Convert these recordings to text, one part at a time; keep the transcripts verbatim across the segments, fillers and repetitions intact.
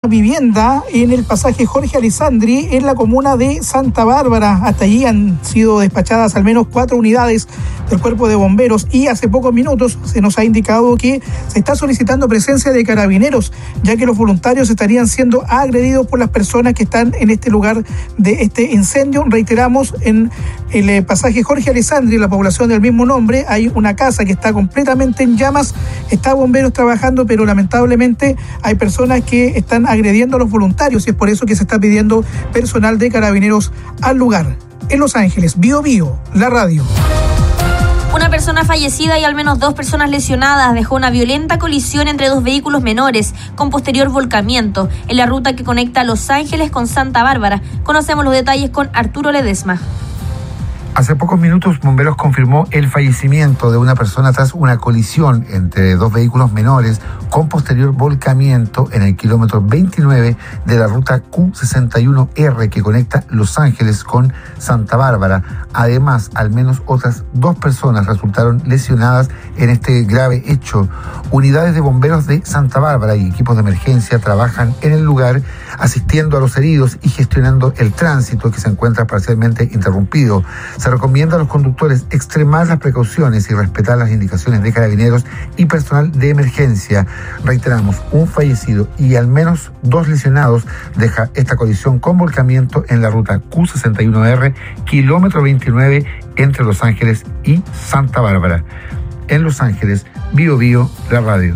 vivienda en el pasaje Jorge Alessandri en la comuna de Santa Bárbara. Hasta allí han sido despachadas al menos cuatro unidades del Cuerpo de Bomberos y hace pocos minutos se nos ha indicado que se está solicitando presencia de carabineros, ya que los voluntarios estarían siendo agredidos por las personas que están en este lugar de este incendio. Reiteramos, en el pasaje Jorge Alessandri, en la población del mismo nombre, hay una casa que está completamente en llamas, está bomberos trabajando, pero lamentablemente hay personas que están agrediendo a los voluntarios y es por eso que se está pidiendo personal de carabineros al lugar. En Los Ángeles, Bio Bio, la radio. Una persona fallecida y al menos dos personas lesionadas dejó una violenta colisión entre dos vehículos menores con posterior volcamiento en la ruta que conecta Los Ángeles con Santa Bárbara. Conocemos los detalles con Arturo Ledesma. Hace pocos minutos, Bomberos confirmó el fallecimiento de una persona tras una colisión entre dos vehículos menores con posterior volcamiento en el kilómetro veintinueve de la ruta Q sesenta y uno R que conecta Los Ángeles con Santa Bárbara. Además, al menos otras dos personas resultaron lesionadas en este grave hecho. Unidades de bomberos de Santa Bárbara y equipos de emergencia trabajan en el lugar asistiendo a los heridos y gestionando el tránsito que se encuentra parcialmente interrumpido. Se recomienda a los conductores extremar las precauciones y respetar las indicaciones de carabineros y personal de emergencia. Reiteramos, un fallecido y al menos dos lesionados deja esta colisión con volcamiento en la ruta Q sesenta y uno R, kilómetro veintinueve, entre Los Ángeles y Santa Bárbara. En Los Ángeles, Bio Bio, la radio.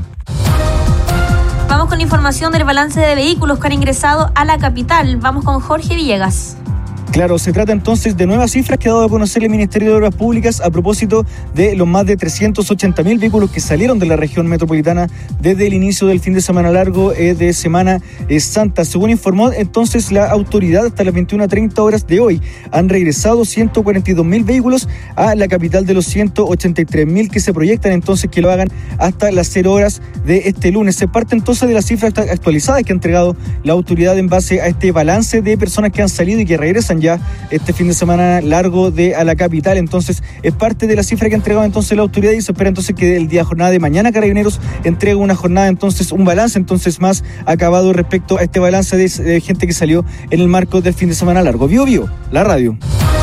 Vamos con información del balance de vehículos que han ingresado a la capital. Vamos con Jorge Villegas. Claro, se trata entonces de nuevas cifras que ha dado a conocer el Ministerio de Obras Públicas a propósito de los más de trescientos ochenta mil vehículos que salieron de la región metropolitana desde el inicio del fin de semana largo eh, de Semana eh, Santa. Según informó entonces la autoridad, hasta las veintiuna treinta horas de hoy han regresado ciento cuarenta y dos mil vehículos a la capital de los ciento ochenta y tres mil que se proyectan entonces que lo hagan hasta las cero horas de este lunes. Se parte entonces de las cifras actualizadas que ha entregado la autoridad en base a este balance de personas que han salido y que regresan ya este fin de semana largo de a la capital. Entonces es parte de la cifra que ha entregado entonces la autoridad y se espera entonces que el día jornada de mañana Carabineros entregue una jornada entonces, un balance entonces más acabado respecto a este balance de, de gente que salió en el marco del fin de semana largo. Bio Bio, la radio.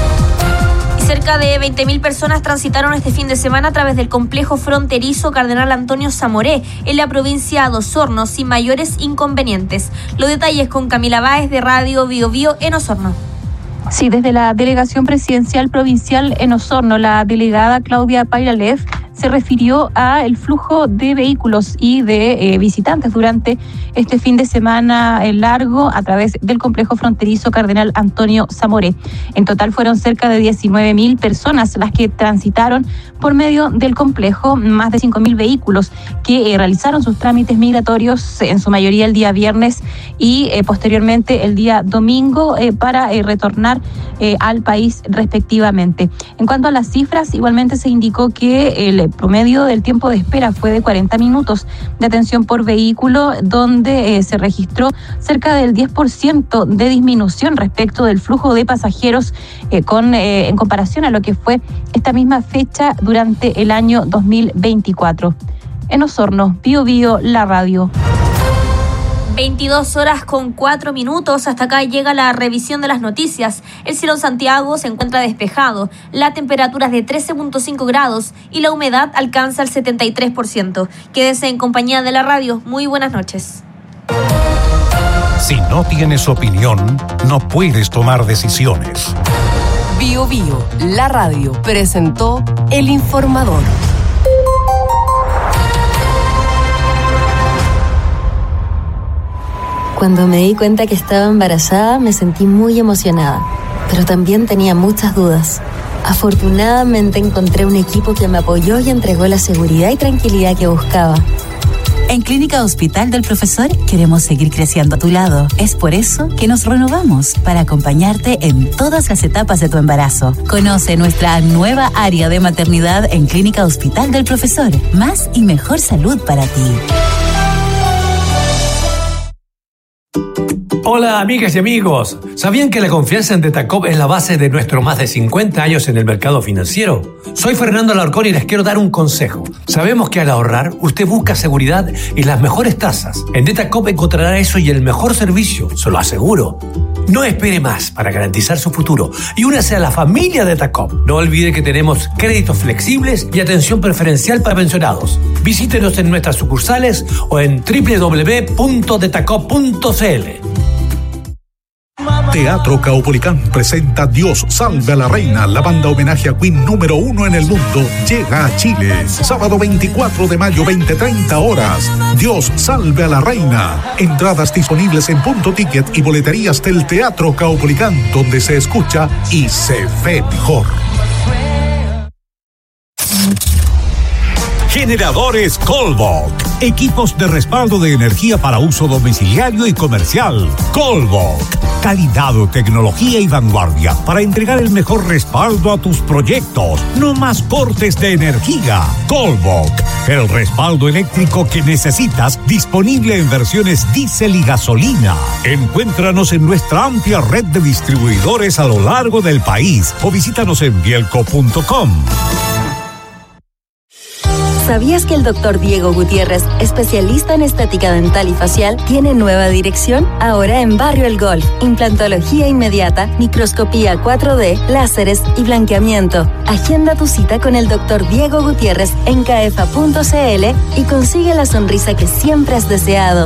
Cerca de veinte mil personas transitaron este fin de semana a través del complejo fronterizo Cardenal Antonio Zamoré en la provincia de Osorno sin mayores inconvenientes. Los detalles con Camila Báez de Radio Bio Bio en Osorno. Sí, desde la Delegación Presidencial Provincial en Osorno, la delegada Claudia Pairalev se refirió a el flujo de vehículos y de eh, visitantes durante este fin de semana largo a través del complejo fronterizo Cardenal Antonio Zamoré. En total fueron cerca de diecinueve mil personas las que transitaron por medio del complejo, más de cinco mil vehículos que eh, realizaron sus trámites migratorios, en su mayoría el día viernes y eh, posteriormente el día domingo eh, para eh, retornar eh, al país respectivamente. En cuanto a las cifras, igualmente se indicó que el promedio del tiempo de espera fue de cuarenta minutos de atención por vehículo, donde eh, se registró cerca del diez por ciento de disminución respecto del flujo de pasajeros eh, con eh, en comparación a lo que fue esta misma fecha durante el año dos mil veinticuatro. En Osorno, Bio Bio, la radio. veintidós horas con cuatro minutos. Hasta acá llega la revisión de las noticias. El cielo en Santiago se encuentra despejado. La temperatura es de trece punto cinco grados y la humedad alcanza el setenta y tres por ciento. Quédese en compañía de la radio. Muy buenas noches. Si no tienes opinión, no puedes tomar decisiones. Bio Bio, la radio, presentó El Informador. Cuando me di cuenta que estaba embarazada, me sentí muy emocionada, pero también tenía muchas dudas. Afortunadamente encontré un equipo que me apoyó y entregó la seguridad y tranquilidad que buscaba. En Clínica Hospital del Profesor queremos seguir creciendo a tu lado. Es por eso que nos renovamos para acompañarte en todas las etapas de tu embarazo. Conoce nuestra nueva área de maternidad en Clínica Hospital del Profesor. Más y mejor salud para ti. Hola amigas y amigos, ¿sabían que la confianza en Detacop es la base de nuestros más de cincuenta años en el mercado financiero? Soy Fernando Alarcón y les quiero dar un consejo. Sabemos que al ahorrar usted busca seguridad y las mejores tasas. En Detacop encontrará eso y el mejor servicio, se lo aseguro. No espere más para garantizar su futuro y únase a la familia Detacop. No olvide que tenemos créditos flexibles y atención preferencial para pensionados. Visítenos en nuestras sucursales o en doble u doble u doble u punto detacop punto c l. Teatro Caupolicán presenta Dios salve a la reina, la banda homenaje a Queen número uno en el mundo, llega a Chile, sábado veinticuatro de mayo, veinte treinta horas. Dios salve a la reina. Entradas disponibles en Punto Ticket y boleterías del Teatro Caupolicán, donde se escucha y se ve mejor. Generadores Colbok. Equipos de respaldo de energía para uso domiciliario y comercial. Colbok. Calidad, tecnología y vanguardia para entregar el mejor respaldo a tus proyectos. No más cortes de energía. Colbok. El respaldo eléctrico que necesitas, disponible en versiones diésel y gasolina. Encuéntranos en nuestra amplia red de distribuidores a lo largo del país o visítanos en bielco punto com. ¿Sabías que el doctor Diego Gutiérrez, especialista en estética dental y facial, tiene nueva dirección? Ahora en Barrio El Golf. Implantología inmediata, microscopía cuatro D, láseres y blanqueamiento. Agenda tu cita con el doctor Diego Gutiérrez en caefa punto c l y consigue la sonrisa que siempre has deseado.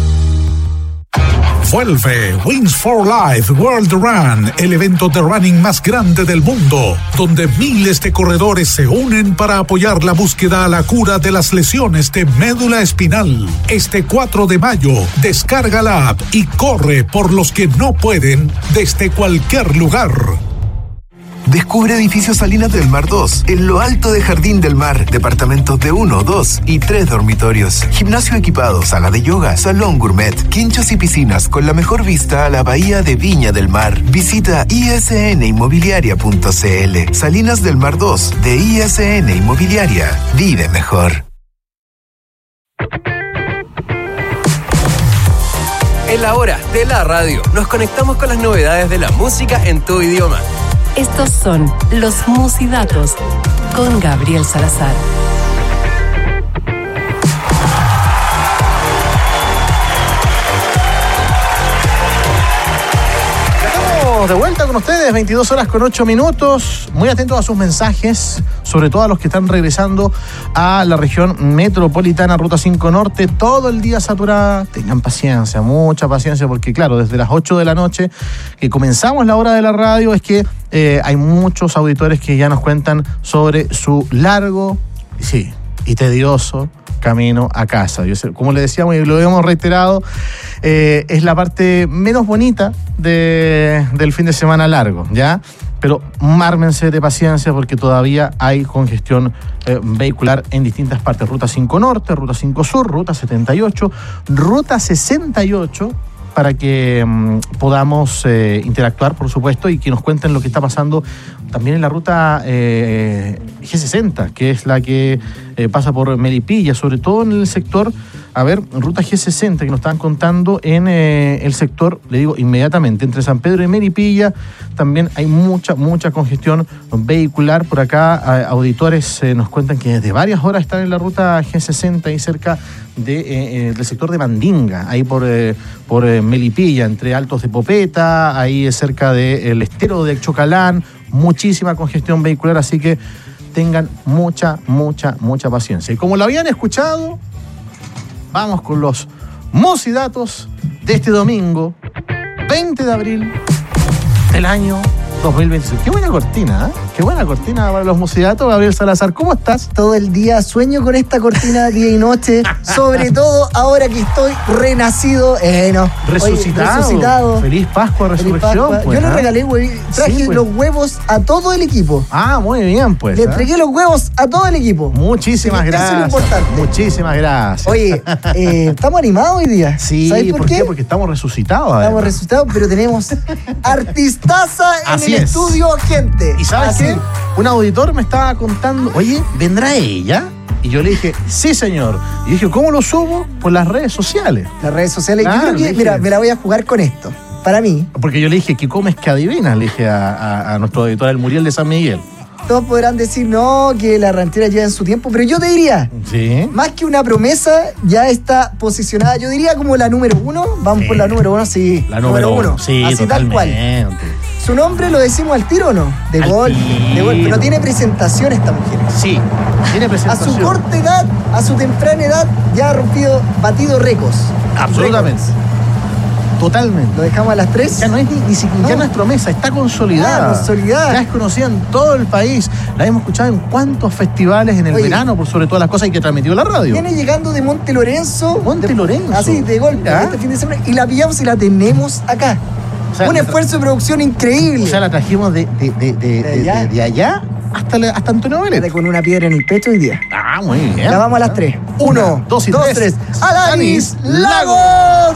Vuelve Wings for Life World Run, el evento de running más grande del mundo, donde miles de corredores se unen para apoyar la búsqueda a la cura de las lesiones de médula espinal. Este cuatro de mayo, descarga la app y corre por los que no pueden desde cualquier lugar. Descubre edificios Salinas del Mar dos, en lo alto de Jardín del Mar, departamentos de uno, dos y tres dormitorios, gimnasio equipado, sala de yoga, salón gourmet, quinchos y piscinas con la mejor vista a la bahía de Viña del Mar. Visita i s n inmobiliaria punto c l. Salinas del Mar dos, de I S N Inmobiliaria. Vive mejor. En la hora de la radio, nos conectamos con las novedades de la música en tu idioma. Estos son los Musidatos con Gabriel Salazar. Estamos de vuelta con ustedes, veintidós horas con ocho minutos. Muy atentos a sus mensajes, sobre todo a los que están regresando a la región metropolitana, Ruta cinco Norte, todo el día saturada. Tengan paciencia, mucha paciencia, porque claro, desde las ocho de la noche que comenzamos la hora de la radio es que eh, hay muchos auditores que ya nos cuentan sobre su largo, sí, y tedioso camino a casa. Yo sé, como le decíamos y lo hemos reiterado, eh, es la parte menos bonita de, del fin de semana largo, ¿ya? Pero mármense de paciencia porque todavía hay congestión eh, vehicular en distintas partes. Ruta cinco Norte, Ruta cinco Sur, Ruta setenta y ocho, Ruta sesenta y ocho, para que um, podamos eh, interactuar, por supuesto, y que nos cuenten lo que está pasando también en la ruta eh, G sesenta, que es la que eh, pasa por Melipilla, sobre todo en el sector, a ver, ruta G sesenta, que nos están contando en eh, el sector, le digo inmediatamente, entre San Pedro y Melipilla, también hay mucha, mucha congestión vehicular. Por acá, auditores eh, nos cuentan que desde varias horas están en la ruta G sesenta, ahí cerca de, eh, del sector de Mandinga, ahí por, eh, por eh, Melipilla, entre Altos de Popeta, ahí cerca del estero de Chocalán, muchísima congestión vehicular, así que tengan mucha, mucha, mucha paciencia. Y como lo habían escuchado, vamos con los Musidatos de este domingo, veinte de abril del año dos mil veintiséis. Qué buena cortina, ¿eh? Qué buena cortina para los Musidatos. Gabriel Salazar, ¿cómo estás? Todo el día sueño con esta cortina día y noche, sobre todo ahora que estoy renacido, eh, no, resucitado. Oye, resucitado. Feliz Pascua, resurrección. Pascua. Pues, Yo ¿eh? le regalé huev... traje sí, pues. los huevos a todo el equipo. Ah, muy bien, pues. Le ¿eh? entregué los huevos a todo el equipo. Muchísimas sí, gracias. Eso es lo importante. Muchísimas gracias. Oye, eh, ¿estamos animados hoy día? Sí, ¿sabes por, por qué? qué? Porque estamos resucitados. Estamos además. resucitados, pero tenemos artistaza en Así el es. estudio, gente. ¿Y sabes Así. qué? Un auditor me estaba contando, oye, ¿vendrá ella? Y yo le dije, sí, señor. Y dije, ¿cómo lo subo? Por las redes sociales. Las redes sociales. Claro, yo creo que, dije, mira, me la voy a jugar con esto. Para mí. Porque yo le dije, ¿qué comes que adivinas? Le dije a, a, a nuestro editor, el Muriel de San Miguel. Todos podrán decir, no, que la ranchera lleva en su tiempo, pero yo te diría, sí. Más que una promesa, ya está posicionada, yo diría como la número uno. Vamos sí. por la número uno, sí. La número, número uno. uno. Sí, así totalmente. Tal cual. ¿Su nombre lo decimos al tiro o no? De golpe, de golpe. No tiene presentación esta mujer. Sí, tiene presentación. A su corta edad, a su temprana edad, ya ha rompido, batido récords. Absolutamente. Récords. Totalmente. ¿Lo dejamos a las tres? Ya no es ni, ni siquiera no. ya no es promesa, está consolidada. Ah, consolidada. Ya es conocida en todo el país. La hemos escuchado en cuántos festivales en el Oye, verano, por sobre todas las cosas, y que transmitió la radio. Viene llegando de Monte Lorenzo. Monte de, Lorenzo. Así, de golpe, ¿Ah? este fin de semana. Y la pillamos y la tenemos acá. O sea, un esfuerzo de producción increíble. O sea, la trajimos de, de, de, de, de, allá. de, de allá hasta, la, hasta Antonio Vélez. Con una piedra en el pecho hoy día. Ah, muy bien. La vamos a las tres. Uno, Una, dos y dos, tres. tres. ¡Alanis Lagos!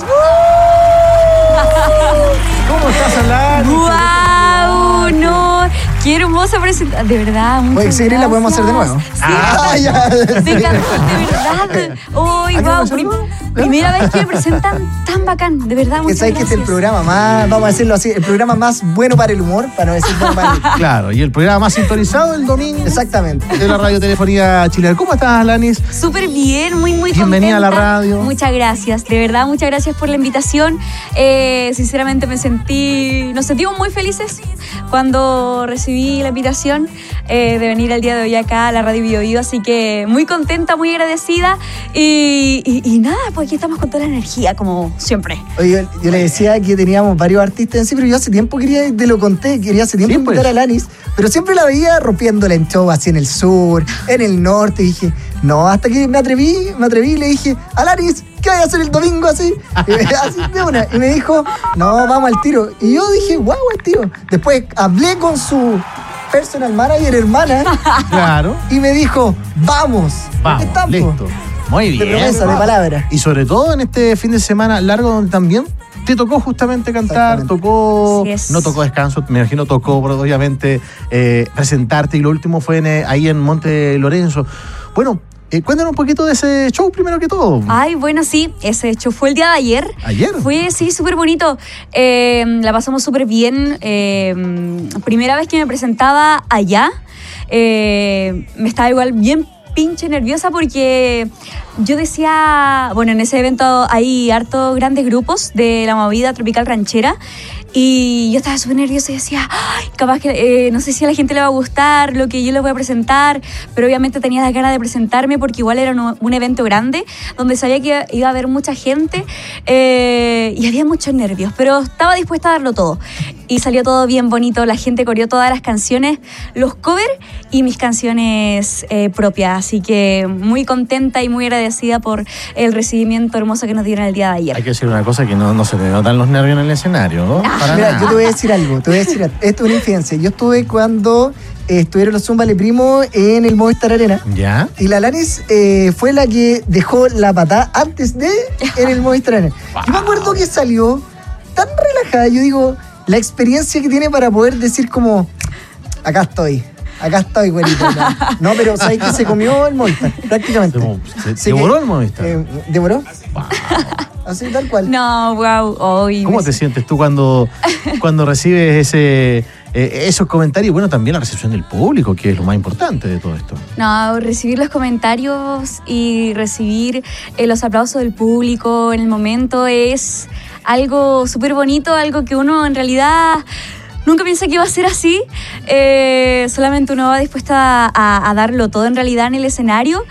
¿Cómo estás, Alanis? ¡Guau! No, qué hermosa presentación. De verdad, muchas Oye, si la podemos hacer de nuevo. Sí, ah, ya. De verdad. Uy, wow. Prim primera vez que me presentan tan bacán. De verdad, muchas sabes gracias. Que es el programa más, vamos a decirlo así, el programa más bueno para el humor, para no decir bueno para el... Claro, y el programa más sintonizado el domingo. Exactamente. De la Radiotelefonía Chilena. ¿Cómo estás, Alanis? Súper bien, muy, muy Bienvenida contenta. a la radio. Muchas gracias, de verdad, muchas gracias por la invitación. Eh, sinceramente me sentí, nos sentimos muy felices cuando recibí la invitación eh, de venir el día de hoy acá a la Radio Bio Bio, así que muy contenta, muy agradecida y, y, y nada, pues aquí estamos con toda la energía, como siempre. Oye, yo, yo le decía que teníamos varios artistas en sí, pero yo hace tiempo quería, te lo conté, quería hace tiempo sí, invitar pues. a Alanis, pero siempre la veía rompiéndola en show, así en el sur, en el norte, y dije, no, hasta que me atreví, me atreví y le dije, Alanis, ¿qué vas a hacer el domingo así? así de una. Y me dijo, no, vamos al tiro. Y yo dije, guau, al tiro. Después hablé con su personal manager, hermana. Claro. Y me dijo, vamos. Vamos, estamos. Listo. Muy bien. De promesa, de palabra. Y sobre todo en este fin de semana largo donde también te tocó justamente cantar, tocó, no tocó descanso, me imagino tocó obviamente eh, presentarte y lo último fue en, eh, ahí en Monte Lorenzo. Bueno, Eh, cuéntanos un poquito de ese show primero que todo. Ay, bueno, sí, ese show fue el día de ayer. ¿Ayer? Fue, sí, súper bonito. Eh, la pasamos súper bien. Eh, primera vez que me presentaba allá, eh, me estaba igual bien pinche nerviosa porque yo decía, bueno, en ese evento hay hartos grandes grupos de la movida tropical ranchera y yo estaba súper nerviosa y decía, ay, capaz que eh, no sé si a la gente le va a gustar lo que yo les voy a presentar, pero obviamente tenía las ganas de presentarme porque igual era un, un evento grande donde sabía que iba a haber mucha gente eh, y había muchos nervios, pero estaba dispuesta a darlo todo y salió todo bien bonito, la gente coreó todas las canciones, los covers y mis canciones eh, propias, así que muy contenta y muy agradecida por el recibimiento hermoso que nos dieron el día de ayer. Hay que decir una cosa, que no, no se te notan los nervios en el escenario, ¿no? Ah, mira, nada. Yo te voy a decir algo, te voy a decir algo. Esto es una infidencia. Yo estuve cuando eh, estuvieron los Zumba Le Primo en el Movistar Arena. ¿Ya? Y la Alanis eh, fue la que dejó la patada antes de en el Movistar Arena. Wow. Yo me acuerdo que salió tan relajada. Yo digo, la experiencia que tiene para poder decir como, acá estoy. Acá estoy, güerito. No, no, pero ¿sabes que se comió el Movistar? Prácticamente. ¿Se, se devoró el Movistar? Eh, ¿Devoró? Wow. Así, tal cual. No, wow. Hoy ¿Cómo me... te sientes tú cuando, cuando recibes ese, eh, esos comentarios? Bueno, también la recepción del público, que es lo más importante de todo esto. No, recibir los comentarios y recibir eh, los aplausos del público en el momento es algo súper bonito, algo que uno en realidad nunca piensa que iba a ser así. Eh, solamente uno va dispuesta a, a darlo todo en realidad en el escenario.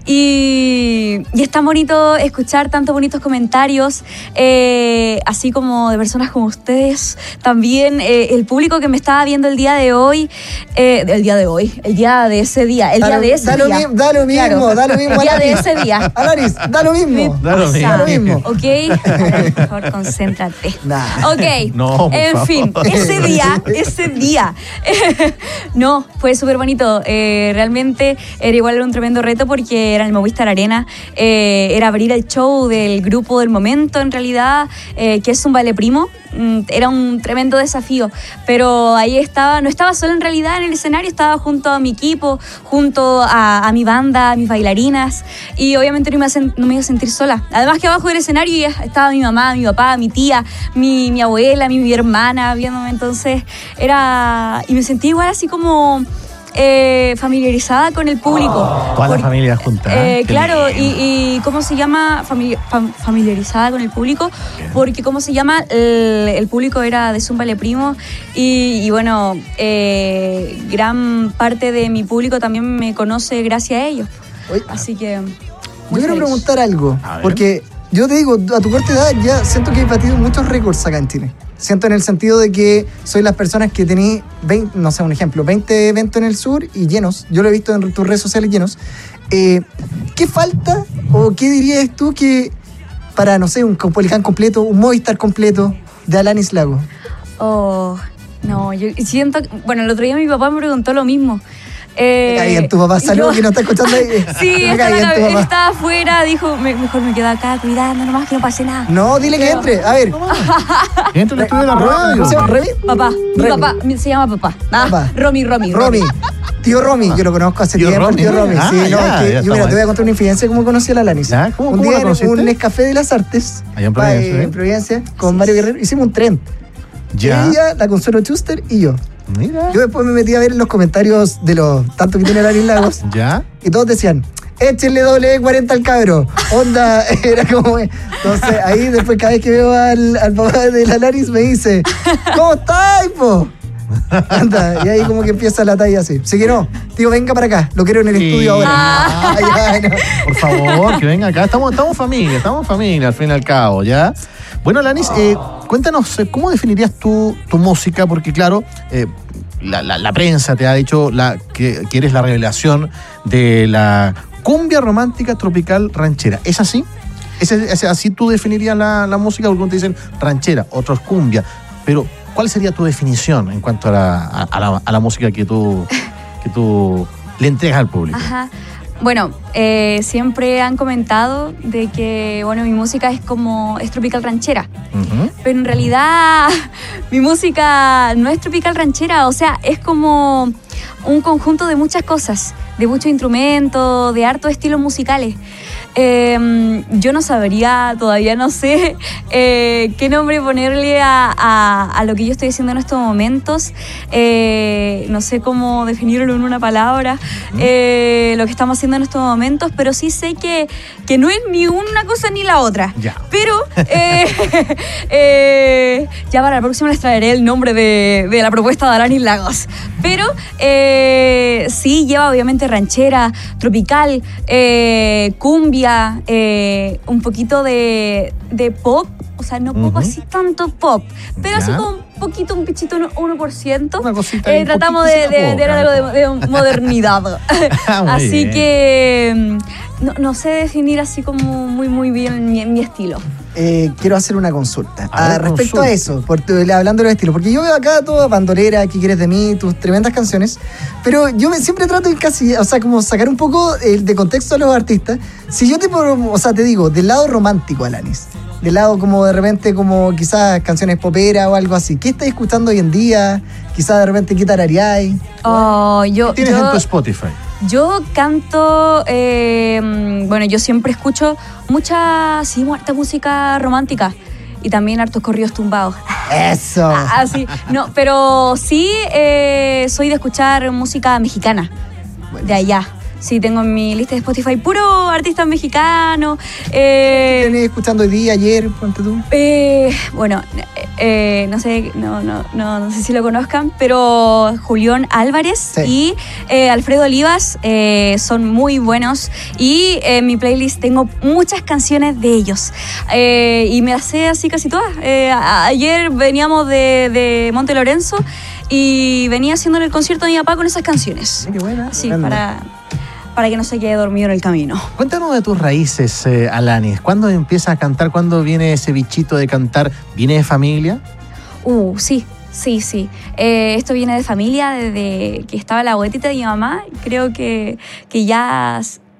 Y, y es tan bonito escuchar tantos bonitos comentarios, eh, así como de personas como ustedes. También eh, el público que me estaba viendo el día de hoy, eh, el día de hoy, el día de ese día, el da día lo, de ese da día. Lo mi, da lo mismo, claro, da lo mismo. El día de ese día. Alanis, da lo mismo. Da lo mismo. Da lo mismo. Ok, ver, por favor, concéntrate. Nah. Ok, no, por en favor. fin, ese día, ese día. No, fue súper bonito. Eh, realmente era igual un tremendo reto porque eh, era en el Movistar Arena, eh, era abrir el show del grupo del momento en realidad, eh, que es un Vale Primo. Era un tremendo desafío, pero ahí estaba, no estaba sola en realidad en el escenario, estaba junto a mi equipo, junto a, a mi banda, a mis bailarinas, y obviamente no me, iba a, no me iba a sentir sola. Además que abajo del escenario ya estaba mi mamá, mi papá, mi tía, mi, mi abuela, mi, mi hermana viéndome, entonces era... y me sentí igual así como... Eh, familiarizada con el público. Oh, toda Por, la familia junta. Eh, ¿eh? claro, y, y ¿cómo se llama? Famili fam familiarizada con el público, porque ¿cómo se llama? El, el público era de Zumba Le Primo y, y bueno, eh, gran parte de mi público también me conoce gracias a ellos. Oye, así que... Yo quiero feliz. preguntar algo, porque yo te digo, a tu corta edad ya siento que he batido muchos récords acá en Chile. Siento en el sentido de que soy las personas que tenéis, no sé, un ejemplo, veinte eventos en el sur y llenos. Yo lo he visto en tus redes sociales llenos. Eh, ¿Qué falta o qué dirías tú que para, no sé, un Caupolicán completo, un Movistar completo de Alanis Lago? Oh, no, yo siento... Bueno, el otro día mi papá me preguntó lo mismo. Eh, me caí en tu papá, saludos que no está escuchando ahí. Sí, estaba, él estaba afuera, dijo, me, mejor me quedo acá cuidando nomás que no pase nada. No, dile que entre, a ver. Que entre el estudio de la radio. ¿Cómo se llama? ¿Remy? Papá, mi Remy. papá, se llama papá. Ah, papá. Romy, Romy, Romy. Romy. Tío Romy, yo lo conozco hace tiempo, Romy. tío Romy. Ah, sí, ya, no, es que ya yo mira, está te voy a contar una infidencia de cómo conocí a la Alanis. ¿Ya? ¿Cómo, un cómo día la conociste? en un Nescafé de las Artes, allá en Providencia, pa, ¿eh? en Providencia, con Mario Guerrero, hicimos un tren. Ya. Ella, la Consuelo Schuster y yo. Mira. Yo después me metí a ver los comentarios de los tanto que tiene Alanis Lagos. Ya. Y todos decían, échenle doble cuarenta al cabro. Onda, era como... Entonces ahí después cada vez que veo al, al papá de la Alanis me dice, ¿cómo estás, po? Anda, y ahí como que empieza la talla así. Así que no, tío, venga para acá, lo quiero en el sí. estudio ahora. Ah. Ya, no. Por favor, que venga acá. Estamos, estamos familia, estamos familia al fin y al cabo, ¿ya? Bueno, Alanis, eh, cuéntanos, ¿cómo definirías tú tu música? Porque claro, eh, la, la, la prensa te ha dicho la, que, que eres la revelación de la cumbia romántica tropical ranchera. ¿Es así? ¿Es, es así tú definirías la, la música? Algunos te dicen ranchera, otros cumbia, pero... ¿Cuál sería tu definición en cuanto a la, a la, a la música que tú, que tú le entregas al público? Ajá. Bueno, eh, siempre han comentado de que, bueno, mi música es como, es tropical ranchera. Uh-huh. Pero en realidad mi música no es tropical ranchera, o sea, es como un conjunto de muchas cosas, de muchos instrumentos, de hartos estilos musicales. Eh, yo no sabría, todavía no sé eh, qué nombre ponerle a, a, a lo que yo estoy haciendo en estos momentos. Eh, no sé cómo definirlo en una palabra, eh, lo que estamos haciendo en estos momentos, pero sí sé que, que no es ni una cosa ni la otra. Ya. Pero eh, eh, ya para la próxima les traeré el nombre de, de la propuesta de Alanis Lagos. Pero eh, sí lleva obviamente ranchera, tropical, eh, cumbia, Eh, un poquito de, de pop, o sea, no pop uh-huh. así tanto pop, pero ¿ya? Así como un poquito, un pichito uno por ciento. Una cosita. Eh, tratamos de, de, de algo de, de modernidad. Así bien. que no, no sé definir así como muy, muy bien mi, mi estilo. Eh, quiero hacer una consulta a ver, respecto consulta. a eso, porque, hablando de los estilos, porque yo veo acá toda bandolera, ¿qué quieres de mí? Tus tremendas canciones, pero yo me, siempre trato de casi, o sea, como sacar un poco el de contexto a los artistas. Si yo te, o sea, te digo, del lado romántico, Alanis, del lado como de repente como quizás canciones poperas o algo así, ¿qué estás escuchando hoy en día? Quizás de repente qué tarareáis. Oh, yo, ¿Qué tienes yo... en tu Spotify? Yo canto, eh, bueno, yo siempre escucho mucha, sí, harta música romántica y también hartos corridos tumbados. ¡Eso! Así, no, pero sí eh, soy de escuchar música mexicana, bueno. de allá. Sí, tengo en mi lista de Spotify puro artistas mexicanos. Eh, ¿Qué tenés escuchando hoy día, ayer? Ponte tú. Eh, bueno, eh, no sé, no, no, no, no sé si lo conozcan, pero Julián Álvarez sí. y eh, Alfredo Olivas eh, son muy buenos y en mi playlist tengo muchas canciones de ellos eh, y me las sé así casi todas. Eh, a, ayer veníamos de, de Monte Lorenzo y venía haciéndole el concierto a mi papá con esas canciones. Qué buena. Sí, para... para que no se quede dormido en el camino. Cuéntanos de tus raíces, eh, Alanis. ¿Cuándo empiezas a cantar? ¿Cuándo viene ese bichito de cantar? ¿Viene de familia? Uh, sí, sí, sí. Eh, esto viene de familia, desde que estaba la abuelita de mi mamá. Creo que, que ya,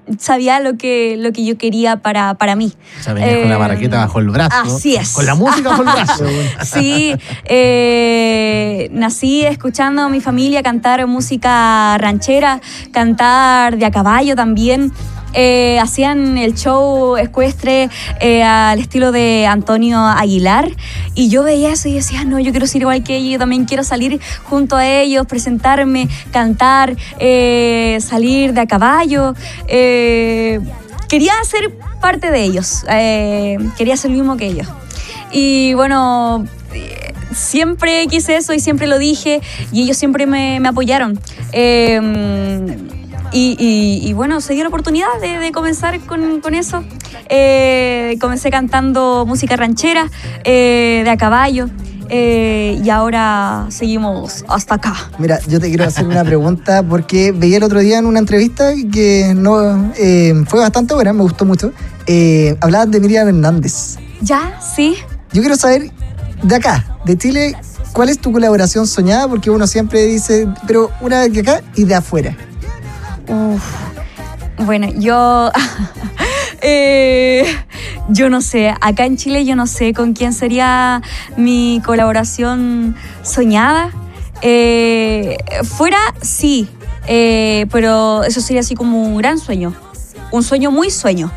sabía lo que, lo que yo quería para, para mí. O sea, venías eh, con la maraqueta bajo el brazo. Así es. Con la música bajo el brazo. Sí, eh, nací escuchando a mi familia cantar música ranchera, cantar de a caballo también. Eh, hacían el show ecuestre eh, al estilo de Antonio Aguilar y yo veía eso y decía, no, yo quiero ser igual que ellos, yo también quiero salir junto a ellos, presentarme, cantar, eh, salir de a caballo. Eh, quería ser parte de ellos, eh, quería ser lo mismo que ellos. Y bueno, siempre quise eso y siempre lo dije y ellos siempre me, me apoyaron. Eh, Y, y, y bueno, se dio la oportunidad de, de comenzar con, con eso. Eh, comencé cantando música ranchera, eh, de a caballo, eh, y ahora seguimos hasta acá. Mira, yo te quiero hacer una pregunta porque veía el otro día en una entrevista que no eh, fue bastante buena, me gustó mucho. Eh, hablabas de Miriam Hernández. ¿Ya? Sí. Yo quiero saber, de acá, de Chile, ¿cuál es tu colaboración soñada? Porque uno siempre dice, pero una de acá y de afuera. Uf, bueno, yo, eh, yo no sé, acá en Chile yo no sé con quién sería mi colaboración soñada. Eh, fuera, sí, eh, pero eso sería así como un gran sueño, un sueño muy sueño.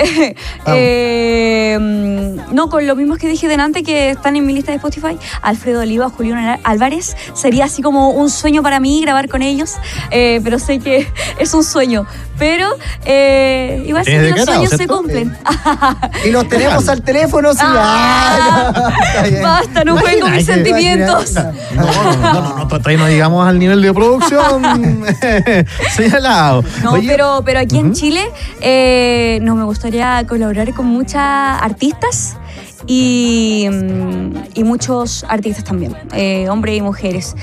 eh, no, con los mismos que dije delante que están en mi lista de Spotify, Alfredo Oliva, Julián Álvarez, sería así como un sueño para mí grabar con ellos, eh, pero sé que es un sueño, pero eh, igual si los sueños se cumplen. Y los tenemos al teléfono, sí. Ah, no, basta, no jueguen con mis sentimientos. No, no, no, no, todavía no llegamos al nivel de producción señalado. No, Oye, pero, pero aquí uh-huh. en Chile eh, no me gustaría colaborar con muchas artistas y, y muchos artistas también, eh, hombres y mujeres,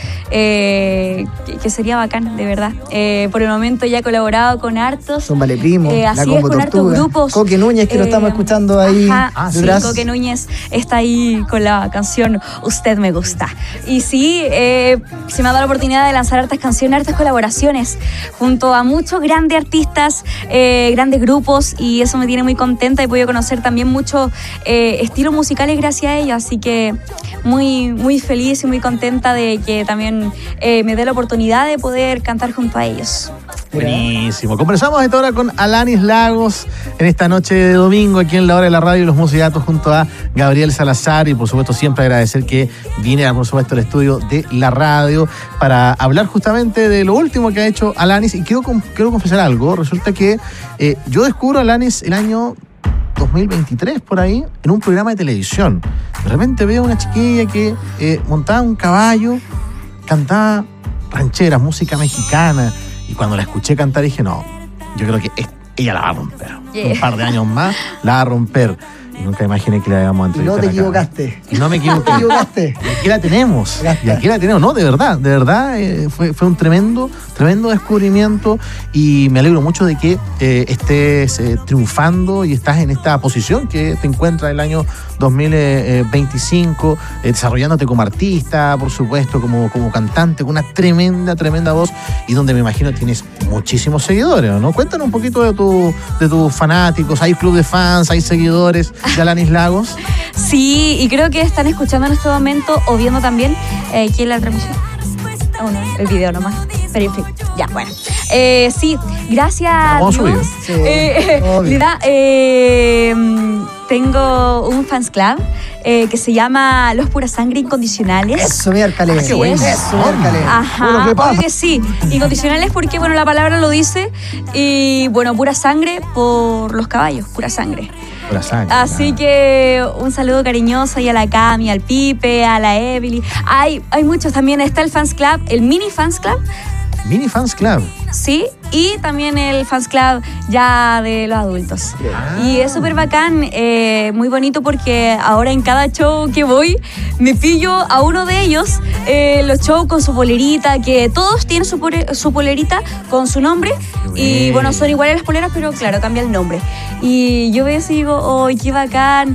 eh, que, que sería bacán, de verdad. Eh, por el momento ya he colaborado con hartos. Son Vale Primo, eh, así La es, con hartos grupos. Coque Núñez, que eh, lo estamos escuchando ahí. Ajá, ah, sí, Coque Núñez está ahí con la canción Usted Me Gusta. Y sí, eh, se me ha dado la oportunidad de lanzar hartas canciones, hartas colaboraciones, junto a muchos grandes artistas, eh, grandes grupos, y eso me tiene muy contenta. He podido conocer también muchos eh, estilos musicales gracias a ellos, así que muy, muy feliz y muy contenta de que también eh, me dé la oportunidad de poder cantar junto a ellos. Buenísimo. Conversamos esta hora con Alanis Lagos en esta noche de domingo aquí en La Hora de la Radio y los Musicatos junto a Gabriel Salazar, y por supuesto siempre agradecer que viene por supuesto al estudio de la radio para hablar justamente de lo último que ha hecho Alanis. Y quiero, quiero confesar algo, resulta que eh, yo descubro a Alanis el año dos mil veintitrés, por ahí, en un programa de televisión. De repente veo una chiquilla que eh, montaba un caballo, cantaba rancheras, música mexicana, y cuando la escuché cantar dije, no, yo creo que es, ella la va a romper. Yeah. Un par de años más la va a romper. Y nunca imaginé que la íbamos a entrevistar. Y no te equivocaste. Y no me equivoqué. No te equivocaste. Y aquí la tenemos. Y aquí la tenemos. No, de verdad, de verdad, eh, fue, fue un tremendo, tremendo descubrimiento, y me alegro mucho de que eh, estés eh, triunfando y estás en esta posición que te encuentras el año dos mil veinticinco, eh, desarrollándote como artista, por supuesto, como, como cantante, con una tremenda, tremenda voz, y donde me imagino tienes muchísimos seguidores, ¿no? Cuéntanos un poquito de, tu, de tus fanáticos. ¿Hay club de fans? ¿Hay seguidores de Alanis Lagos? Sí, y creo que están escuchando en este momento o viendo también eh, aquí en la transmisión. Oh, no, el video nomás. Pero en fin, ya, bueno. Eh, sí, gracias a Dios. Sí, eh, Lida, eh, tengo un fans club eh, que se llama Los Pura Sangre Incondicionales. Eso, miércoles. Así qué es. Eso, miércoles. Ajá, bueno, ¿qué pasa? Porque sí, incondicionales porque, bueno, la palabra lo dice. Y, bueno, pura sangre por los caballos, pura sangre. Pura sangre. Así que un saludo cariñoso ahí a la Cami, al Pipe, a la Emily. Hay, hay muchos también. Está el fans club, el mini fans club. Mini fans club. Sí, y también el fans club ya de los adultos. Ah. Y es súper bacán, eh, muy bonito, porque ahora en cada show que voy me pillo a uno de ellos, eh, los shows con su polerita, que todos tienen su, su polerita con su nombre. Y bueno, son iguales las poleras, pero claro, cambia el nombre. Y yo veo eso y digo, oh, qué bacán,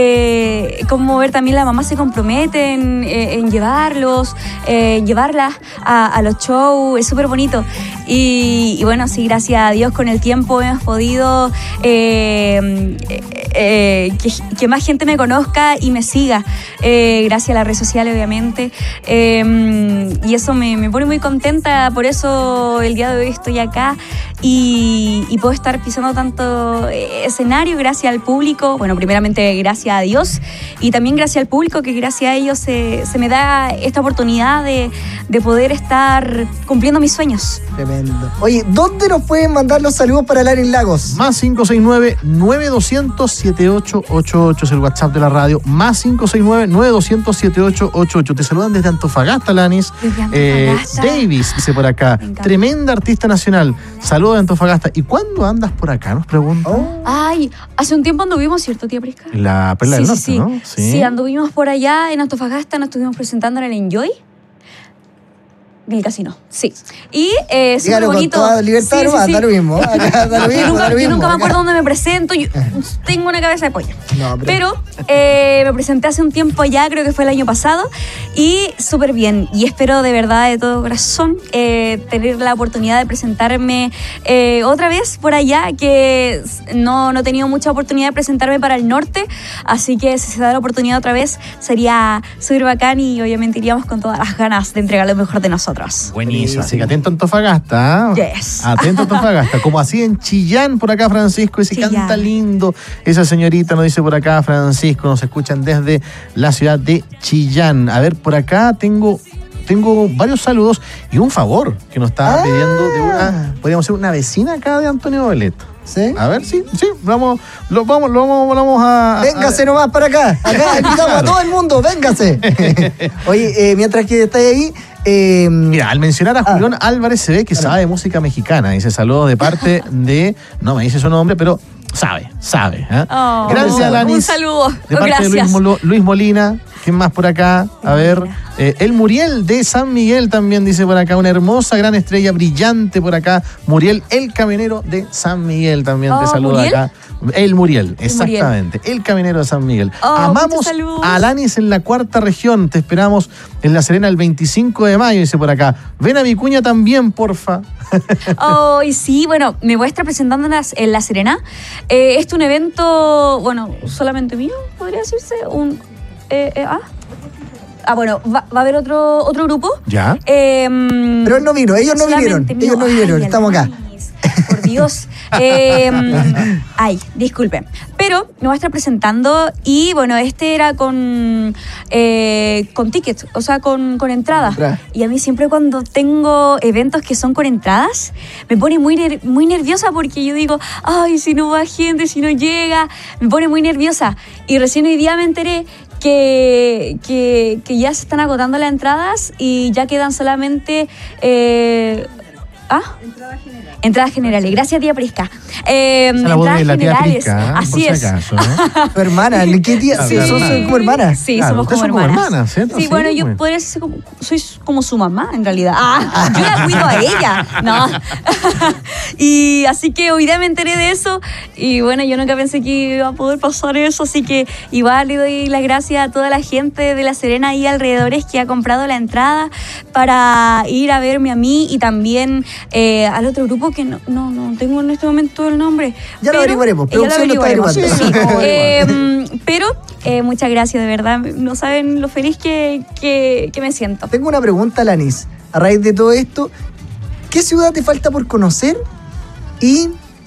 eh, como ver también las mamás se comprometen eh, en llevarlos, eh, en llevarlas a, a los shows, es súper bonito. Y, y bueno, sí, gracias a Dios con el tiempo hemos podido eh, eh, que, que más gente me conozca y me siga, eh, gracias a las redes sociales, obviamente. Eh, y eso me, me pone muy contenta, por eso el día de hoy estoy acá y, y puedo estar pisando tanto escenario gracias al público. Bueno, primeramente gracias a Dios y también gracias al público, que gracias a ellos se, se me da esta oportunidad de, de poder estar cumpliendo mis sueños. Tremendo. Oye, ¿dónde nos pueden mandar los saludos para Lanis Lagos? Más cinco seis nueve, nueve dos cero cero, siete ocho ocho ocho es el WhatsApp de la radio. Más cinco seis nueve, nueve dos cero cero, siete ocho ocho ocho. Te saludan desde Antofagasta, Lanis. Desde Eh, Antofagasta. Davis dice por acá, tremenda artista nacional. Saludos de Antofagasta. ¿Y cuándo andas por acá? Nos preguntan. Oh. Ay, hace un tiempo anduvimos, ¿cierto, tía Prisca? En la Perla Sí, del sí, Norte, sí. ¿no? Sí, anduvimos por allá en Antofagasta, nos estuvimos presentando en el Enjoy. En el casino, sí. Y eh, súper Dígalo con bonito. toda libertad, Sí, sí, hermano, sí. da lo mismo. Acá da lo Yo mismo, nunca, da lo yo mismo, nunca me acá. acuerdo dónde me presento. Yo tengo una cabeza de pollo. No, pero eh, me presenté hace un tiempo allá, creo que fue el año pasado, y súper bien. Y espero de verdad, de todo corazón, eh, tener la oportunidad de presentarme eh, otra vez por allá, que no, no he tenido mucha oportunidad de presentarme para el norte, así que si se da la oportunidad otra vez, sería súper bacán y obviamente iríamos con todas las ganas de entregar lo mejor de nosotros. Buenísimo. Así que atento a Antofagasta. ¿eh? Yes. Atento a Antofagasta. Como así en Chillán, por acá, Francisco. Ese Chillán. canta lindo. Esa señorita nos dice por acá, Francisco. Nos escuchan desde la ciudad de Chillán. A ver, por acá tengo... Tengo varios saludos y un favor que nos está Ah. pidiendo de una... Podríamos ser una vecina acá de Antonio Boleto. ¿Sí? A ver, sí, sí, vamos, lo vamos, lo vamos, lo vamos a... Véngase nomás para acá. Acá invitamos a todo el mundo, véngase. Oye, eh, mientras que estáis ahí... Eh, Mira, al mencionar a Julián ah, Álvarez se ve que sabe de música mexicana. Dice saludos de parte de... No me dice su nombre, pero sabe, sabe. ¿eh? Oh, Gracias, Lanis. un saludo. De parte Gracias. de Luis, Molo- Luis Molina. ¿Quién más por acá? A ver, eh, el Muriel de San Miguel también dice por acá. Una hermosa, gran estrella brillante por acá. Muriel, el camionero de San Miguel también te Oh, saluda ¿Muriel? acá. El Muriel, El exactamente. El camionero de San Miguel. Oh, Amamos muchos saludos. a Lanis en la cuarta región. Te esperamos en La Serena el veinticinco de mayo, dice por acá. Ven a Vicuña también, porfa. Oh, y sí, bueno, me voy a estar presentando en La, en La Serena. Eh, este es un evento, bueno, solamente mío, podría decirse. Un, eh, eh, ah. ah, bueno, va, va a haber otro, otro grupo. ¿Ya? Eh, Pero él no vino, ellos no vinieron. solamente mío. Ellos no vinieron, Ay, estamos acá. Alanis, por Dios. Eh, ay, disculpen. Pero me voy a estar presentando y bueno, este era con, eh, con ticket, o sea, con, con entrada. Entrada. Y a mí siempre cuando tengo eventos que son con entradas, me pone muy, ner- muy nerviosa porque yo digo, ay, si no va gente, si no llega, me pone muy nerviosa. Y recién hoy día me enteré que, que, que ya se están agotando las entradas y ya quedan solamente... Eh, ¿ah? Entradas generales. Gracias, tía Prisca. Eh, Esa es la voz entradas de la tía generales. Prisca, ¿eh? Así Por si es. acaso, ¿eh? Tu hermana, ¿qué tía? Sí. ¿Sos como hermana? Sí, Claro, somos ustedes como son como hermanas. hermanas, ¿cierto? Sí, Sí, bueno, yo pues. podría decir como, soy como su mamá, en realidad. Ah, yo la cuido a ella. No. Y así que hoy día me enteré de eso y bueno, yo nunca pensé que iba a poder pasar eso, así que igual le doy las gracias a toda la gente de La Serena y alrededores que ha comprado la entrada para ir a verme a mí y también eh, al otro grupo que no, no, no tengo en este momento el nombre. Ya lo averiguaremos, eh, ya lo producción lo está averiguaremos, averiguando. sí. Eh, pero eh, muchas gracias, de verdad. No saben lo feliz que, que, que me siento. Tengo una pregunta, Lanis. A raíz de todo esto, ¿qué ciudad te falta por conocer? ¿Y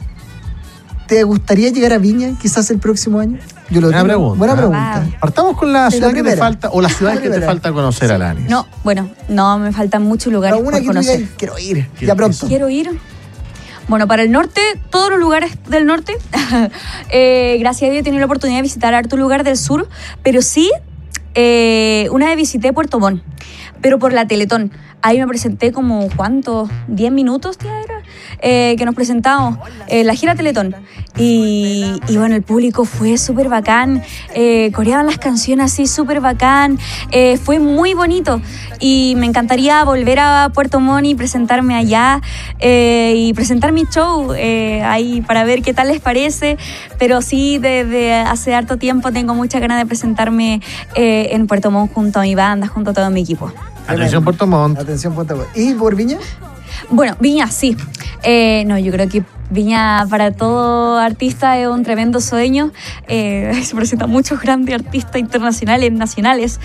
te gustaría llegar a Viña quizás el próximo año? Yo lo Buena digo. pregunta. Buena pregunta. Wow. Partamos con la Sí, ciudad la que te primera. falta, o las ciudades La que te primera. falta conocer, Alanis. No, bueno, no, me faltan muchos lugares Alguna por que tú conocer. digas, quiero ir, ¿Qué ya es pronto. Quiero ir. Bueno, para el norte, todos los lugares del norte. eh, gracias a Dios he tenido la oportunidad de visitar harto lugar del sur, pero sí, eh, una vez visité Puerto Montt, pero por la Teletón. Ahí me presenté como, ¿cuántos? ¿diez minutos, tía, era? Eh, que nos presentamos en la gira Teletón. Y, y bueno, el público fue súper bacán, eh, coreaban las canciones así súper bacán, eh, fue muy bonito y me encantaría volver a Puerto Montt y presentarme allá eh, y presentar mi show eh, ahí para ver qué tal les parece, pero sí desde hace harto tiempo tengo muchas ganas de presentarme eh, en Puerto Montt junto a mi banda, junto a todo mi equipo. Atención, Puerto Montt. Atención, Puerto Montt. ¿Y por Viña? Bueno, Viña, sí. Eh, no, yo creo que Viña para todo artista es un tremendo sueño. Eh, se presentan muchos grandes artistas internacionales, nacionales.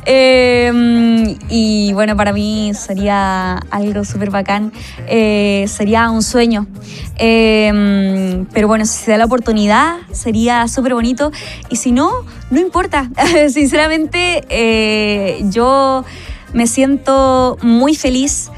Eh, y bueno, para mí sería algo súper bacán. Eh, sería un sueño. Eh, pero bueno, si se da la oportunidad, sería súper bonito. Y si no, no importa. Sinceramente, eh, yo me siento muy feliz,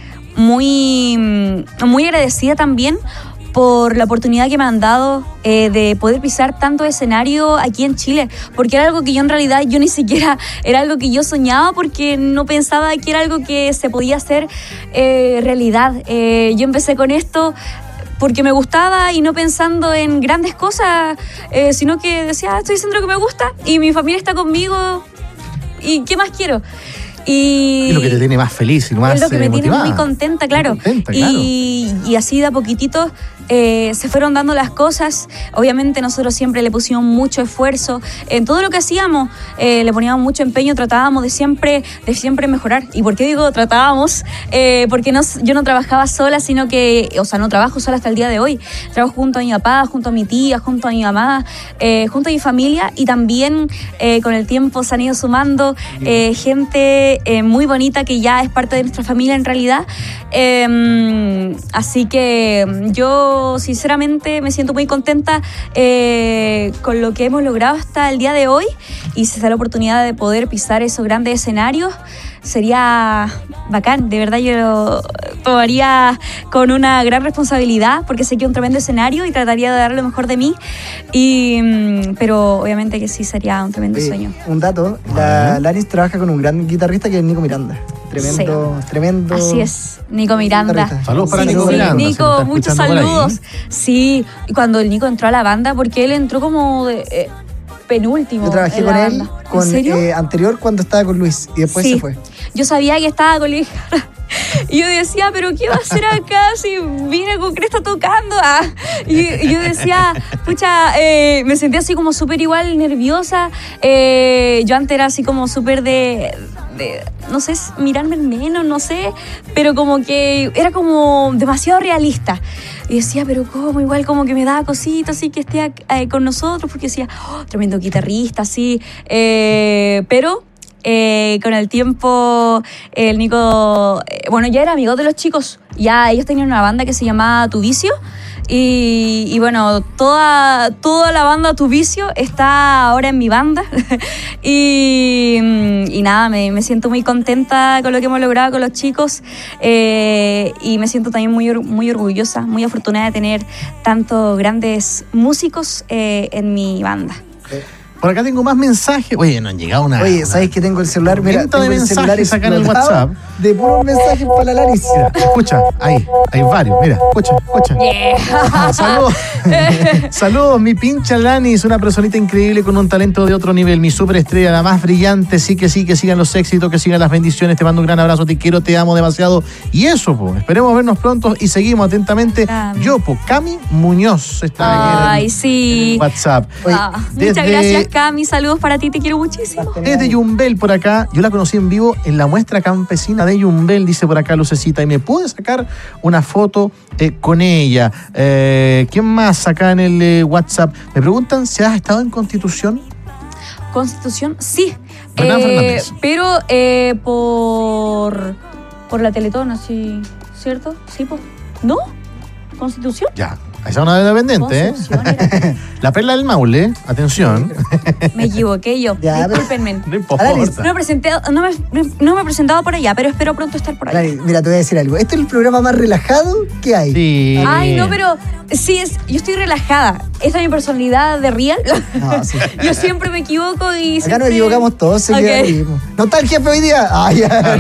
muy, muy agradecida también por la oportunidad que me han dado eh, de poder pisar tanto escenario aquí en Chile, porque era algo que yo en realidad yo ni siquiera, era algo que yo soñaba porque no pensaba que era algo que se podía hacer eh, realidad. Eh, yo empecé con esto porque me gustaba y no pensando en grandes cosas, eh, sino que decía, ah, estoy haciendo lo que me gusta y mi familia está conmigo y ¿qué más quiero? Y es lo que te tiene más feliz y más es lo que me eh, tiene motivada. muy contenta, claro. Muy contenta, claro. Y, y así de a poquitito eh, se fueron dando las cosas. Obviamente nosotros siempre le pusimos mucho esfuerzo en todo lo que hacíamos, eh, le poníamos mucho empeño, tratábamos de siempre, de siempre mejorar. ¿Y por qué digo tratábamos? Eh, porque no, yo no trabajaba sola, sino que, o sea, no trabajo sola hasta el día de hoy. Trabajo junto a mi papá, junto a mi tía, junto a mi mamá, eh, junto a mi familia, y también eh, con el tiempo se han ido sumando eh, gente Eh, muy bonita que ya es parte de nuestra familia en realidad. Eh, así que yo sinceramente me siento muy contenta eh, con lo que hemos logrado hasta el día de hoy, y si se da la oportunidad de poder pisar esos grandes escenarios sería bacán. De verdad yo lo tomaría con una gran responsabilidad porque sé que es un tremendo escenario y trataría de dar lo mejor de mí, y, pero obviamente que sí sería un tremendo Oye, sueño. Un dato, la Lanis trabaja con un gran guitarrista que es Nico Miranda. Tremendo, Sí. tremendo. Así es, Nico Miranda. Saludos para Sí, Nico sí, Miranda. si Nico, nos está muchos escuchando por ahí. saludos. Sí, y cuando el Nico entró a la banda, porque él entró como de, eh, penúltimo. Yo trabajé en con la él banda. con, ¿En serio? eh, anterior cuando estaba con Luis y después Sí. se fue. Yo sabía que estaba con Luis Jara. Y yo decía, ¿pero qué va a hacer acá si viene con Cresta tocando? Ah, y, y yo decía, pucha, eh, me sentía así como súper igual nerviosa. Eh, yo antes era así como súper de, de, no sé, mirarme en menos, no sé, pero como que era como demasiado realista. Y decía, pero ¿cómo? Igual como que me daba cositas así que esté eh, con nosotros, porque decía, oh, tremendo guitarrista, así. Eh, pero... Eh, con el tiempo el Nico, eh, bueno, ya era amigo de los chicos, ya ellos tenían una banda que se llamaba Tu Vicio, y, y bueno, toda, toda la banda Tu Vicio está ahora en mi banda. y, y nada, me, me siento muy contenta con lo que hemos logrado con los chicos, eh, y me siento también muy, muy orgullosa, muy afortunada de tener tantos grandes músicos eh, en mi banda. Por acá tengo más mensajes. Oye, no han llegado una. Oye, ¿sabes que tengo el celular? Mira, Venta de tengo el celular mensajes acá en el explotado WhatsApp. de puros mensajes para la Lanis. Mira, escucha, ahí, hay varios. Mira, escucha, escucha. Yeah. Saludos. Saludos, mi pincha Lanis, una personita increíble con un talento de otro nivel. Mi superestrella, la más brillante. Sí que sí, que sigan los éxitos, que sigan las bendiciones. Te mando un gran abrazo, te quiero, te amo demasiado. Y eso, pues, esperemos vernos pronto y seguimos atentamente. Cami. Yo, pues, Cami Muñoz está Ay, en, sí. en WhatsApp. Oye, Ah, desde- muchas gracias, Cami. Saludos para ti, te quiero muchísimo. Desde Yumbel por acá, yo la conocí en vivo en la muestra campesina de Yumbel, dice por acá Lucecita, y me pude sacar una foto eh, con ella. Eh, ¿Quién más acá en el eh, WhatsApp? Me preguntan si has estado en Constitución. Constitución, sí. Renan Eh, Fernández. pero eh, por, por la Teletón, así, ¿cierto? Sí, po. ¿No? ¿Constitución? Ya, esa es una dependiente, ¿eh? La Perla del Maule, atención. Me equivoqué yo. Ya, pero- Discúlpenme. No importa. No me, presenté, no, me, no me he presentado por allá, pero espero pronto estar por allá. Lanis, mira, te voy a decir algo. Este es el programa más relajado que hay. Sí. Ay, no, pero sí, es, yo estoy relajada. Esta es mi personalidad de real. No, sí. Yo siempre me equivoco y Acá siempre... nos equivocamos todos, se Ok. queda ahí mismo. ¿No está el jefe hoy día? Ah, ya.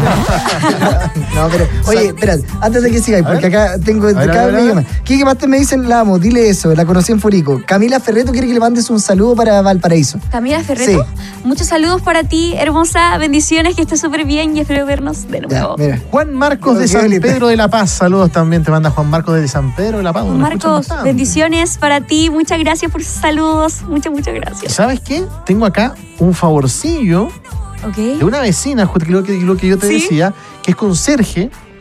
No, pero, oye, espera, antes de que sigáis, porque acá tengo A ver, cada a ver, vez a me ver. llama. Quique Pastel me dicen, la amo, dile eso, la conocí en Furico. Camila Ferreto quiere que le mandes un saludo para Valparaíso. Camila Ferreto, muchos saludos para ti, hermosa, bendiciones, que estés súper bien y espero vernos de nuevo. Mira. Juan Marcos de Qué San bonito. Pedro de la Paz, saludos también, te manda Juan Marcos de San Pedro de la Paz. donde nos escuchan Marcos, bastante. bendiciones para ti, muchas gracias por sus saludos, muchas, muchas gracias. ¿Sabes qué? Tengo acá un favorcillo Ok. de una vecina, justo lo que, lo que yo te ¿Sí? decía, que es conserje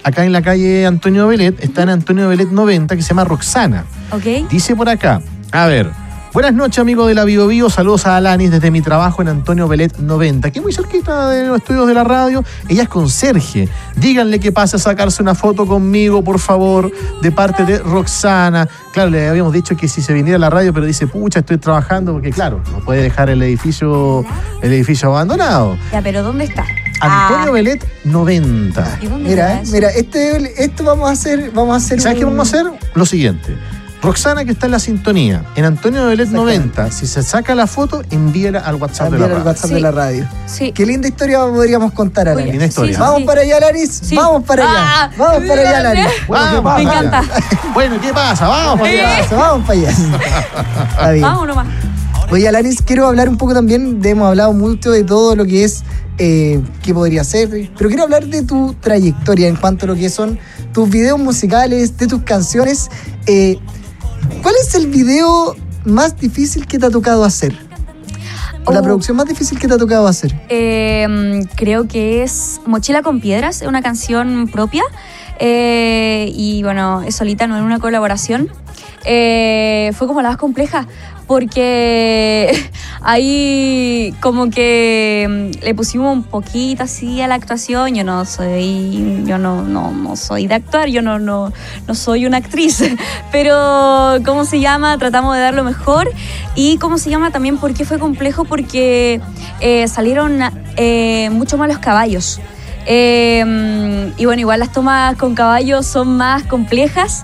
acá en la calle Antonio Belet, está en Antonio Belet noventa, que se llama Roxana. Ok. Dice por acá, a ver, buenas noches, amigos de la Bio Bio, saludos a Alanis desde mi trabajo en Antonio Belet noventa, que es muy cerquita de los estudios de la radio. Ella es conserje. Díganle que pase a sacarse una foto conmigo, por favor, de parte de Roxana. Claro, le habíamos dicho que si se viniera a la radio, pero dice, pucha, estoy trabajando, porque claro, no puede dejar el edificio, el edificio abandonado. Ya, pero ¿dónde está? Antonio Ah. Belet noventa. ¿Y dónde Mira, queda eh, eso? mira, este, esto vamos a hacer, vamos a hacer. ¿Sabes un- qué vamos a hacer? Lo siguiente. Roxana, que está en la sintonía, en Antonio Belet noventa, si se saca la foto, envíela al WhatsApp de la Enviar al radio. WhatsApp de la radio. Sí. Qué linda historia podríamos contar, Alanis. Linda historia. Vamos sí. para allá, Alanis. Sí. Vamos para allá. Ah, Vamos para allá, Alanis. Bueno, ¿qué Me pasa? encanta. Bueno, ¿qué pasa? Vamos. ¿Qué allá. pasa? Vamos para allá. Está bien. Vamos nomás. Oye, Alanis, quiero hablar un poco también, de, hemos hablado mucho de todo lo que es, eh, qué podría ser, pero quiero hablar de tu trayectoria en cuanto a lo que son tus videos musicales, de tus canciones. Eh, ¿Cuál es el video más difícil que te ha tocado hacer? ¿O la Oh. producción más difícil que te ha tocado hacer? Eh, creo que es Mochila con Piedras, es una canción propia. Eh, y bueno, es solita, no es una colaboración. Eh, fue como la más compleja, porque ahí como que mm, le pusimos un poquito así a la actuación. Yo no soy, yo no, no, no soy de actuar, yo no, no, no soy una actriz, pero ¿cómo se llama? Tratamos de dar lo mejor. Y ¿cómo se llama? También porque fue complejo, porque eh, salieron eh, mucho más los caballos. Eh, y bueno, igual las tomas con caballos son más complejas.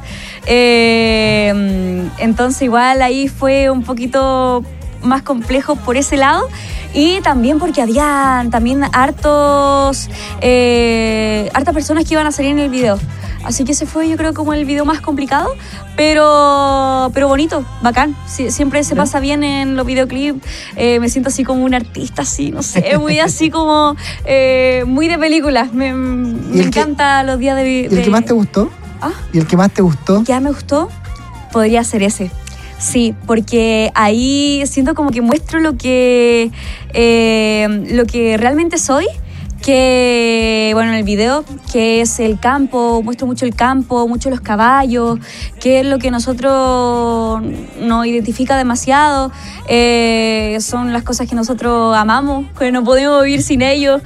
Eh, entonces igual ahí fue un poquito más complejo por ese lado. Y también porque había también hartos eh, hartas personas que iban a salir en el video. Así que ese fue, yo creo, como el video más complicado, pero, pero bonito, bacán. Sie- siempre se pasa bien en los videoclips. Eh, me siento así como un artista, así, no sé, muy así como, eh, muy de películas. Me, me el que- encanta los días de... ¿Y el de- que más te gustó? ¿Ah? ¿Y el que más te gustó? ¿Ya me gustó? Podría ser ese. Sí, porque ahí siento como que muestro lo que, eh, lo que realmente soy. Que, bueno, en el video, que es el campo, muestro mucho el campo, mucho los caballos, que es lo que nosotros nos identifica demasiado, eh, son las cosas que nosotros amamos, que no podemos vivir sin ellos.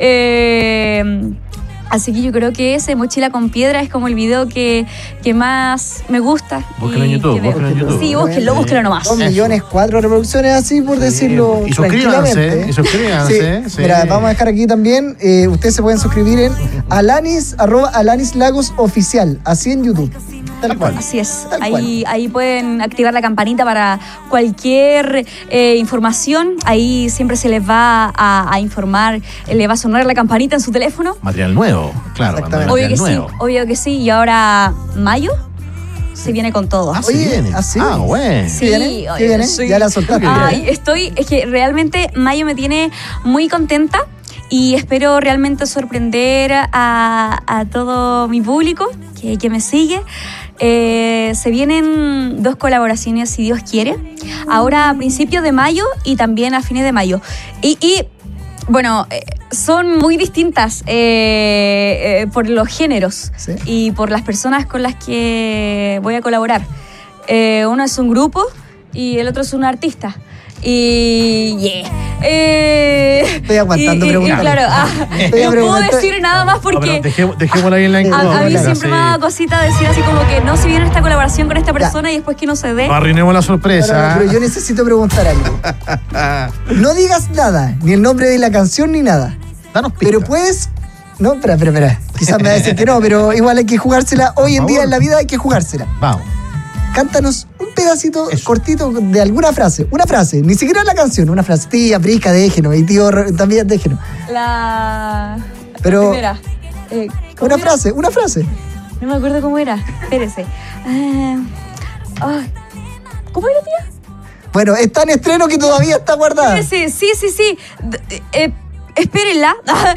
Eh, así que yo creo que ese, Mochila con Piedra, es como el video que, que más me gusta. Búsquelo en y YouTube, que veo. búsquelo en YouTube. Sí, búsquelo, búsquelo nomás. Dos millones, cuatro reproducciones así, por decirlo Y suscríbanse, tranquilamente. y suscríbanse, Sí. sí. Mira, vamos a dejar aquí también, eh, ustedes se pueden suscribir en Alanis, arroba Alanis Lagos Oficial, así en YouTube. Tal cual. Así es. Tal Ahí, ahí pueden activar la campanita para cualquier eh, información. Ahí siempre se les va a, a informar, eh, le va a sonar la campanita en su teléfono. Material nuevo, claro. Exactamente. Obvio Material que nuevo. sí, obvio que sí. Y ahora, mayo, se viene con todo. Ah, sí viene. ¿así? Ah, bueno. Sí, ¿Qué viene? oye, ¿Qué viene? sí. Ya la soltaste. Ay, estoy, es que realmente mayo me tiene muy contenta y espero realmente sorprender a, a todo mi público que, que me sigue. Eh, se vienen dos colaboraciones, si Dios quiere, ahora a principios de mayo y también a fines de mayo. Y, y bueno, eh, son muy distintas eh, eh, por los géneros Sí. y por las personas con las que voy a colaborar. Eh, uno es un grupo y el otro es un artista. Y yeah. Eh, Estoy aguantando y, y- y preguntar. claro, ah, Estoy no puedo preguntando. decir nada más No, pero porque dejemos- dejémosla ahí en la a, a mí incógnita, siempre sí. me da cosita decir así como que no se viene esta colaboración con esta persona y después que no se dé. No arruinemos la No, no, no, sorpresa. pero yo necesito preguntar algo. No digas nada, ni el nombre de la canción ni nada. Danos pista. Pero puedes. No, espera, espera, espera. Quizás me va a decir que no, pero igual hay que jugársela. Hoy en favor. día en la vida hay que jugársela. Vamos. Cántanos un pedacito Eso. cortito de alguna frase. Una frase, ni siquiera la canción, una frase. Tía, Prisca, déjenos. Y tío, Ro- también déjenos. La Pero- primera. Eh, ¿cómo Una era? frase, una frase. No me acuerdo cómo era. Espérese. Ah, ay. ¿Cómo era, tía? Bueno, está en estreno que todavía está guardada. Sí, sí, sí, sí. D- eh, espérenla.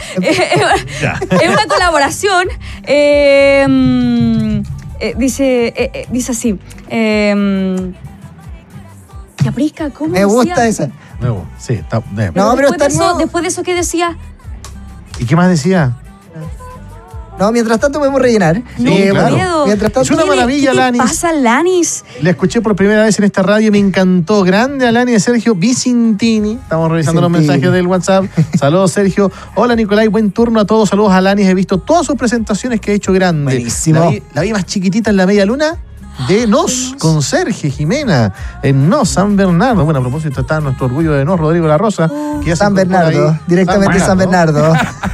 Ya. Es una colaboración. Eh, mm, eh, dice, eh, eh, dice así. Eh, Tía Prisca, ¿cómo Me gusta decía? esa. Nuevo. Sí, está. No, pero después, está de eso, nuevo. después de eso, ¿qué decía? ¿Y qué más decía? No, mientras tanto podemos rellenar. No, eh, claro. bueno, mientras tanto, Es una maravilla, ¿Qué te Alanis. pasa, Alanis? La escuché por primera vez en esta radio y me encantó. Grande Alanis de Sergio Vicintini. Estamos revisando los Vicintini. mensajes del WhatsApp. Saludos, Sergio. Hola, Nicolai. Buen turno a todos. Saludos a Alanis. He visto todas sus presentaciones que ha hecho grande. Buenísimo. La vi, la vi más chiquitita en la media luna de Nos, con Sergio Jimena, en Nos, San Bernardo. Bueno, a propósito está nuestro orgullo de Nos, Rodrigo La Rosa. Que ya se San incorpora Bernardo, ahí. directamente San Bernardo.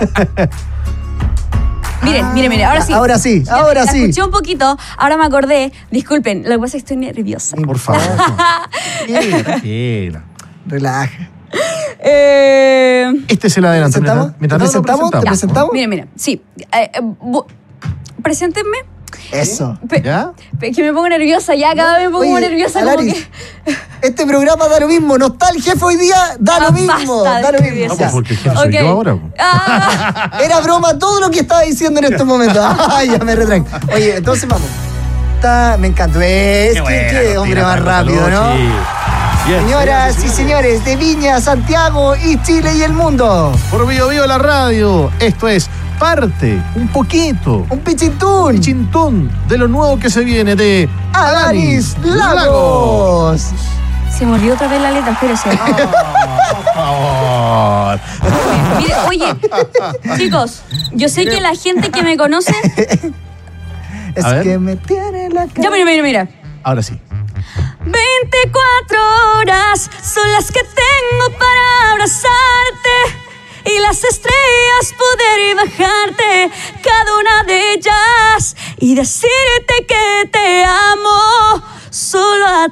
Miren, miren, miren, ahora sí. Ahora sí, Ya, ahora la sí. escuché un poquito, ahora me acordé. Disculpen, lo que pasa es que estoy nerviosa. Por favor. Tranquila, tranquila. Relaja. Eh, Este es el adelanto. ¿Presentamos? Mientras ¿Te tanto, presentamos? ¿Te presentamos. presentamos? miren, miren, sí. Eh, eh, bu- preséntenme. Eso. Pe- ¿Ya? pe- que me pongo nerviosa, ya cada vez me pongo Oye, nerviosa. Como Alanis, que... este programa da lo mismo. No está el jefe hoy día, da lo Ah, mismo. basta de Da lo mismo. estupideces. Ya. No, porque ¿quién soy Ok. yo ahora? Ah, Era broma todo lo que estaba diciendo en estos momentos. Ay, ya me retraigo. Oye, entonces vamos. Está, me encanta. ¿Ves? ¿Qué, qué hombre más rápido, no? Señoras y señores de Viña, Santiago y Chile y el mundo. Por Bio Bio la radio. Esto es parte, un poquito, Un pichintún. chintún de lo nuevo que se viene de Alanis Lagos. se me olvidó otra vez la letra, espérese. Por favor. Mire, oye, chicos, yo sé que la gente que me conoce. Es A ver. que me tiene la cara. Ya, mira, mira, mira. Ahora sí. veinticuatro horas son las que tengo para abrazarte y las estrellas poder bajarte, cada una de ellas, y decirte que te amo solo a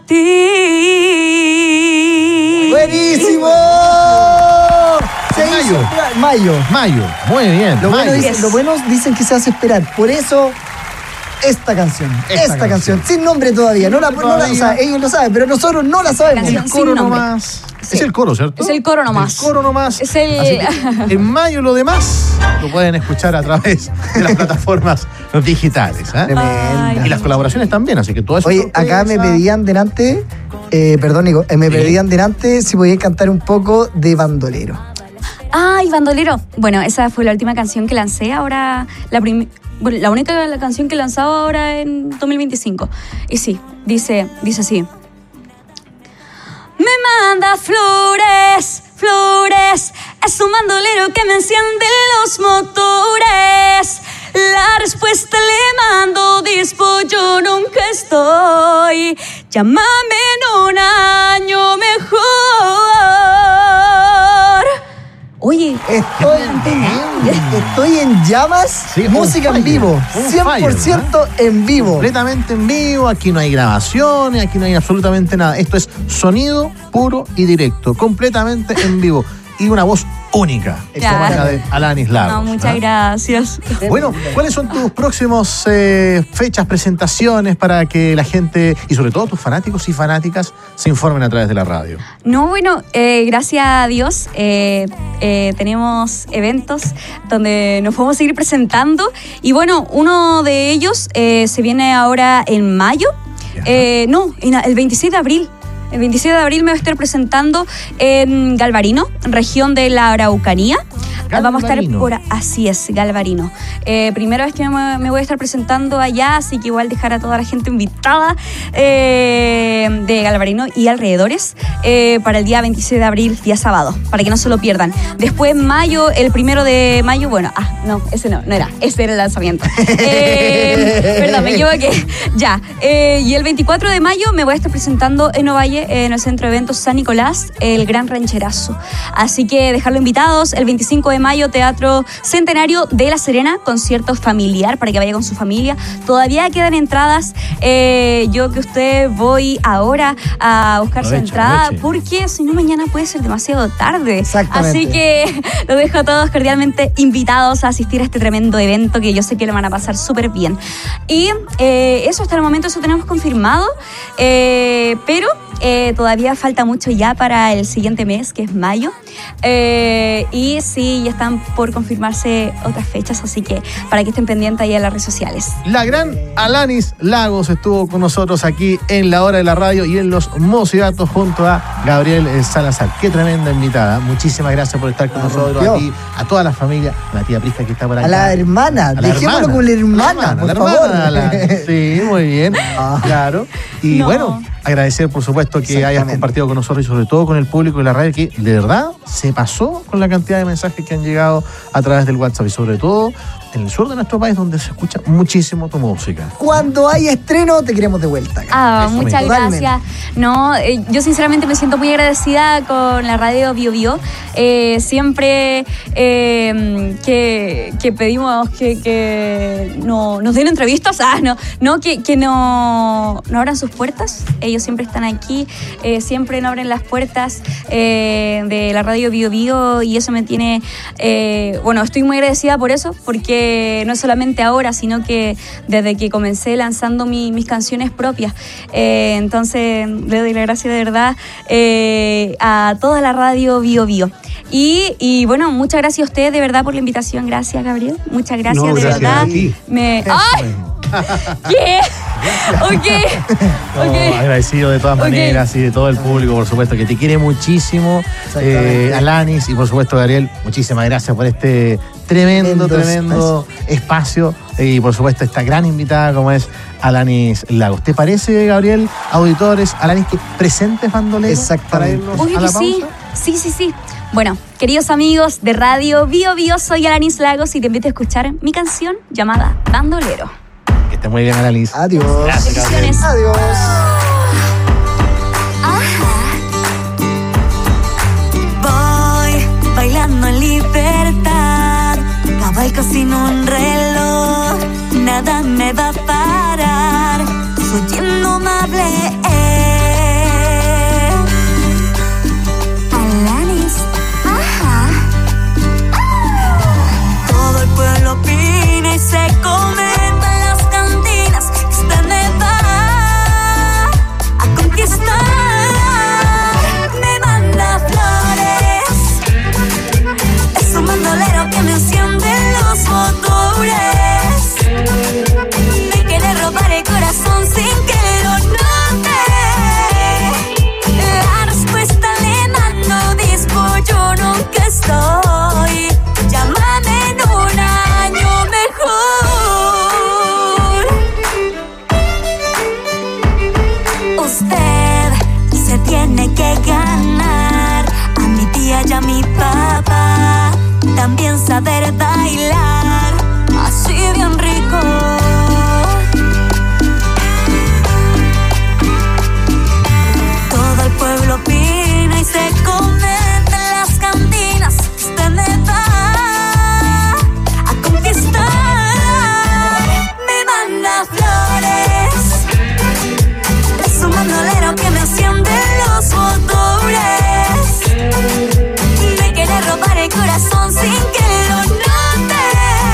ti. ¡Buenísimo! Se Mayo. hizo esperar. Mayo. Mayo. Muy bien. Lo bueno, Mayo. dicen, lo bueno dicen que se hace esperar. Por eso, esta canción. Esta Esta, canción. canción. Sin nombre todavía. No la, no la- o sea, ellos lo saben, pero nosotros no la sabemos. Canción El sin coro nombre. nomás. Sí. Es el coro, ¿cierto? Es el coro nomás. El coro nomás. Es el- Así que en mayo lo demás lo pueden escuchar a través de las plataformas digitales. ¿eh? Tremenda. Y las colaboraciones también, así que todo eso. Oye, acá me pedían delante, eh, perdón, Nico, eh, me Sí. pedían delante si podía cantar un poco de bandolero. Ay, bandolero. Bueno, esa fue la última canción que lancé ahora, la prim- bueno, la única la canción que he lanzado ahora en dos mil veinticinco. Y sí, dice, dice así. Me manda flores, flores, es un bandolero que me enciende los motores. La respuesta le mando dispo, yo nunca estoy. Llámame en un año mejor. Oye, Estoy, estoy en llamas, Sí, on música en fire, vivo, on cien por ciento en vivo. Completamente en vivo, aquí no hay grabaciones, aquí no hay absolutamente nada. Esto es sonido puro y directo, completamente en vivo. Y una voz única, Ya. como la de Alanis Lagos. no, muchas ¿ah? gracias. Bueno, ¿cuáles son tus próximos eh, fechas, presentaciones para que la gente, y sobre todo tus fanáticos y fanáticas, se informen a través de la radio? No, bueno, eh, gracias a Dios eh, eh, tenemos eventos donde nos podemos seguir presentando. Y bueno, uno de ellos eh, se viene ahora en mayo. Eh, no, en el veintiséis de abril. El veintiséis de abril me voy a estar presentando en Galvarino, región de la Araucanía. Vamos a estar Galvarino. por... Así es, Galvarino. Eh, primera vez que me, me voy a estar presentando allá, así que igual dejar a toda la gente invitada eh, de Galvarino y alrededores eh, para el día veintiséis de abril, día sábado, para que no se lo pierdan. Después en mayo, el primero de mayo, bueno, ah, no, ese no, no era, ese era el lanzamiento. Eh, perdón, me equivoqué. Ya. Eh, y el veinticuatro de mayo me voy a estar presentando en Ovalle, en el Centro de Eventos San Nicolás, el Gran Rancherazo. Así que dejarlo invitados. El veinticinco de mayo, Teatro Centenario de La Serena, concierto familiar para que vaya con su familia. Todavía quedan entradas. Eh, yo que usted voy ahora a buscar su Aproveche, entrada aproveche. porque si no mañana puede ser demasiado tarde. Exactamente. Así que los dejo a todos cordialmente invitados a asistir a este tremendo evento que yo sé que lo van a pasar súper bien. Y eh, eso hasta el momento, eso tenemos confirmado. Eh, pero... Eh, todavía falta mucho ya para el siguiente mes, que es mayo. Eh, y sí, ya están por confirmarse otras fechas, así que para que estén pendientes ahí en las redes sociales. La gran Alanis Lagos estuvo con nosotros aquí en La Hora de la Radio y en Los Mozos y Datos junto a Gabriel Salazar. Qué tremenda invitada. Muchísimas gracias por estar con La nosotros, rompió. a ti, a toda la familia, a la tía Prisca que está por acá. A la hermana, A la dejémoslo hermana. con la hermana, La por hermana, favor. la hermana. Sí, muy bien, claro. Y No. bueno, agradecer por supuesto que hayas Exactamente. compartido con nosotros y sobre todo con el público de la radio, que de verdad se pasó con la cantidad de mensajes que han llegado a través del WhatsApp y sobre todo en el sur de nuestro país donde se escucha muchísimo tu música. Cuando hay estreno, te queremos de vuelta acá. Ah, Eso muchas mismo. gracias. No, eh, yo sinceramente me siento muy agradecida con la radio Bio Bio. Eh, siempre eh, que, que pedimos que, que no, nos den entrevistas, ah, no, no que, que no, no abran sus puertas. Ellos siempre están aquí, eh, siempre nos abren las puertas eh, de la radio Bio Bio y eso me tiene, eh, bueno, estoy muy agradecida por eso, porque no es solamente ahora, sino que desde que comencé lanzando mi, mis canciones propias. Eh, entonces, le doy la gracia de verdad eh, a toda la radio Bio Bio. Y, y bueno, muchas gracias a ustedes de verdad por la invitación. Gracias, Gabriel. Muchas gracias, No, de gracias verdad. a ti. Me... ¡Ay! ¿Qué? Ok. No, Ok. agradecido de todas Ok. maneras y de todo el público, por supuesto, que te quiere muchísimo. Exactamente. Eh, Alanis y por supuesto, Gabriel, muchísimas gracias por este tremendo, Tremendo tremendo espacio. Y por supuesto, esta gran invitada como es Alanis Lagos. ¿Te parece, Gabriel, auditores, Alanis, que presentes bandoleros para Exactamente. irnos Obvio a la que pausa? sí, sí, sí, sí. Bueno, queridos amigos de Radio Bio Bio, soy Alanis Lagos y te invito a escuchar mi canción llamada Bandolero. Que esté muy bien, Alanis. Adiós. Gracias, Gabriel. Bendiciones. Adiós. Voy bailando en libertad, cabalgo sin un reloj, nada me va a parar, soy indomable. eh. Alanis, ajá. Todo el pueblo opina y se comenta en las cantinas que usted me va a conquistar. Me manda flores, es un bandolero que me enciende los motores. Me quiere robar el corazón sin que lo note. La respuesta le mando disco, yo nunca estoy. Llámame en un año mejor. Usted se tiene que ganar a mi tía y a mi papá, también saber bailar así bien rico. Todo el pueblo opina y se comenta en las cantinas que usted me va a conquistar. Me manda flores, es un bandolero que me enciende los motores. Me quiere robar el corazón sin que lo note.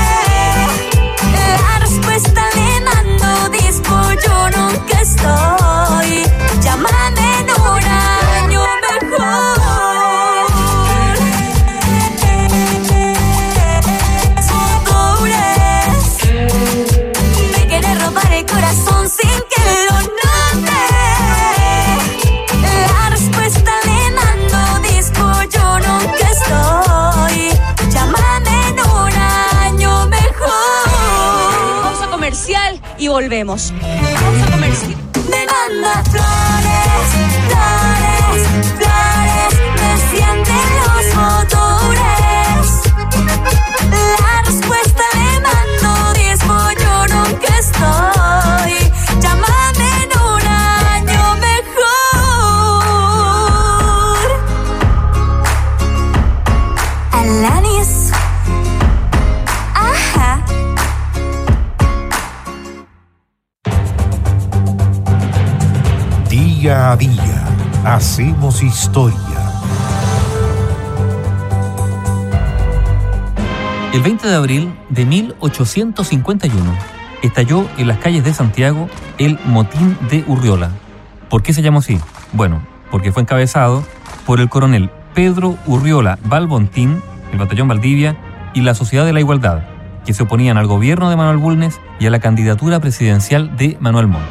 La respuesta le mando disco, yo nunca estoy. Llámame en un año mejor. Motores, me quiere robar el corazón sin que lo note. La respuesta le mando disco, yo nunca estoy. Llámame en un año mejor. Pausa comercial y volvemos. Pausa comercial. Me manda flores, flores, flores, me sienten los motores. La respuesta le mando disco, yo nunca estoy. Llámame en un año mejor. Alanis, ajá. Día a día hacemos historia. El veinte de abril de mil ochocientos cincuenta y uno estalló en las calles de Santiago el motín de Urriola. ¿Por qué se llamó así? Bueno, porque fue encabezado por el coronel Pedro Urriola Balbontín, el batallón Valdivia y la Sociedad de la Igualdad, que se oponían al gobierno de Manuel Bulnes y a la candidatura presidencial de Manuel Montt.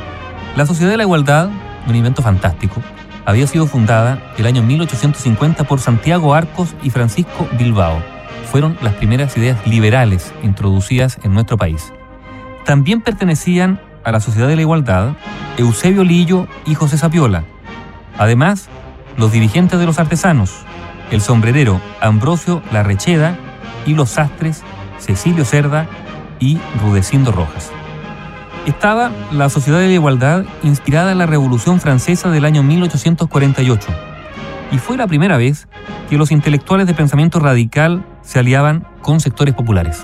La Sociedad de la Igualdad, un invento fantástico, había sido fundada el año mil ochocientos cincuenta por Santiago Arcos y Francisco Bilbao. Fueron las primeras ideas liberales introducidas en nuestro país. También pertenecían a la Sociedad de la Igualdad Eusebio Lillo y José Sapiola. Además, los dirigentes de los artesanos, el sombrerero Ambrosio Larrecheda y los sastres Cecilio Cerda y Rudecindo Rojas. Estaba la Sociedad de la Igualdad inspirada en la Revolución Francesa del año mil ochocientos cuarenta y ocho, y fue la primera vez que los intelectuales de pensamiento radical se aliaban con sectores populares.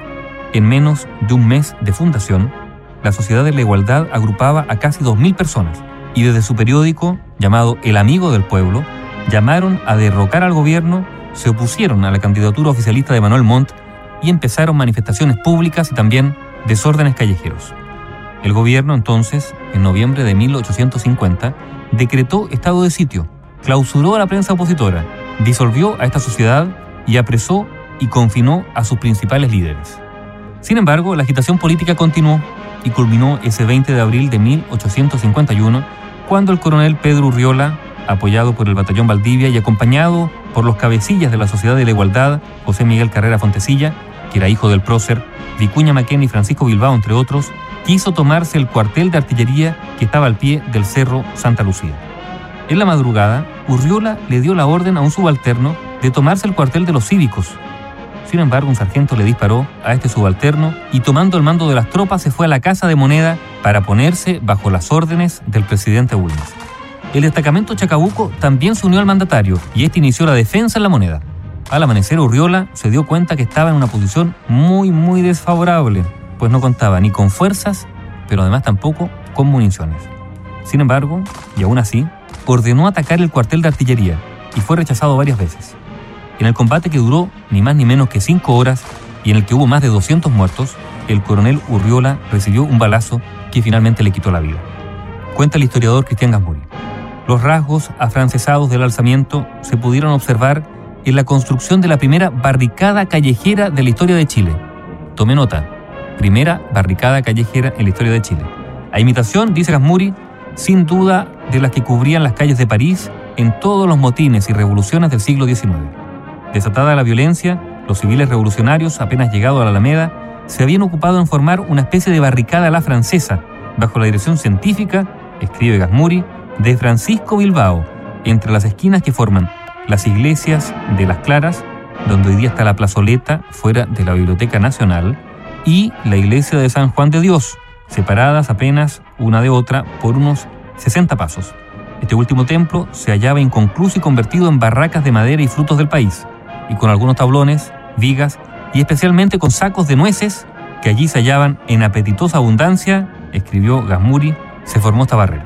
En menos de un mes de fundación, la Sociedad de la Igualdad agrupaba a casi dos mil personas, y desde su periódico, llamado El Amigo del Pueblo, llamaron a derrocar al gobierno, se opusieron a la candidatura oficialista de Manuel Montt y empezaron manifestaciones públicas y también desórdenes callejeros. El gobierno entonces, en noviembre de mil ochocientos cincuenta, decretó estado de sitio, clausuró a la prensa opositora, disolvió a esta sociedad y apresó y confinó a sus principales líderes. Sin embargo, la agitación política continuó y culminó ese veinte de abril de mil ochocientos cincuenta y uno, cuando el coronel Pedro Urriola, apoyado por el batallón Valdivia y acompañado por los cabecillas de la Sociedad de la Igualdad, José Miguel Carrera Fontecilla, que era hijo del prócer, Vicuña Maquena y Francisco Bilbao, entre otros, quiso tomarse el cuartel de artillería que estaba al pie del Cerro Santa Lucía. En la madrugada, Urriola le dio la orden a un subalterno de tomarse el cuartel de los cívicos. Sin embargo, un sargento le disparó a este subalterno y, tomando el mando de las tropas, se fue a la Casa de Moneda para ponerse bajo las órdenes del presidente Bulnes. El destacamento Chacabuco también se unió al mandatario y este inició la defensa en la Moneda. Al amanecer, Urriola se dio cuenta que estaba en una posición muy, muy desfavorable, pues no contaba ni con fuerzas, pero además tampoco con municiones. Sin embargo, y aún así, ordenó atacar el cuartel de artillería y fue rechazado varias veces. En el combate, que duró ni más ni menos que cinco horas y en el que hubo más de doscientos muertos, el coronel Urriola recibió un balazo que finalmente le quitó la vida. Cuenta el historiador Cristian Gasmuri. Los rasgos afrancesados del alzamiento se pudieron observar en la construcción de la primera barricada callejera de la historia de Chile. Tome nota, primera barricada callejera en la historia de Chile. A imitación, dice Gasmuri, sin duda de las que cubrían las calles de París en todos los motines y revoluciones del siglo diecinueve. Desatada la violencia, los civiles revolucionarios, apenas llegados a la Alameda, se habían ocupado en formar una especie de barricada a la francesa, bajo la dirección científica, escribe Gasmuri, de Francisco Bilbao, entre las esquinas que forman las iglesias de Las Claras, donde hoy día está la plazoleta fuera de la Biblioteca Nacional, y la iglesia de San Juan de Dios, separadas apenas una de otra por unos sesenta pasos. Este último templo se hallaba inconcluso y convertido en barracas de madera y frutos del país, y con algunos tablones, vigas y especialmente con sacos de nueces que allí se hallaban en apetitosa abundancia, escribió Gasmuri, se formó esta barrera.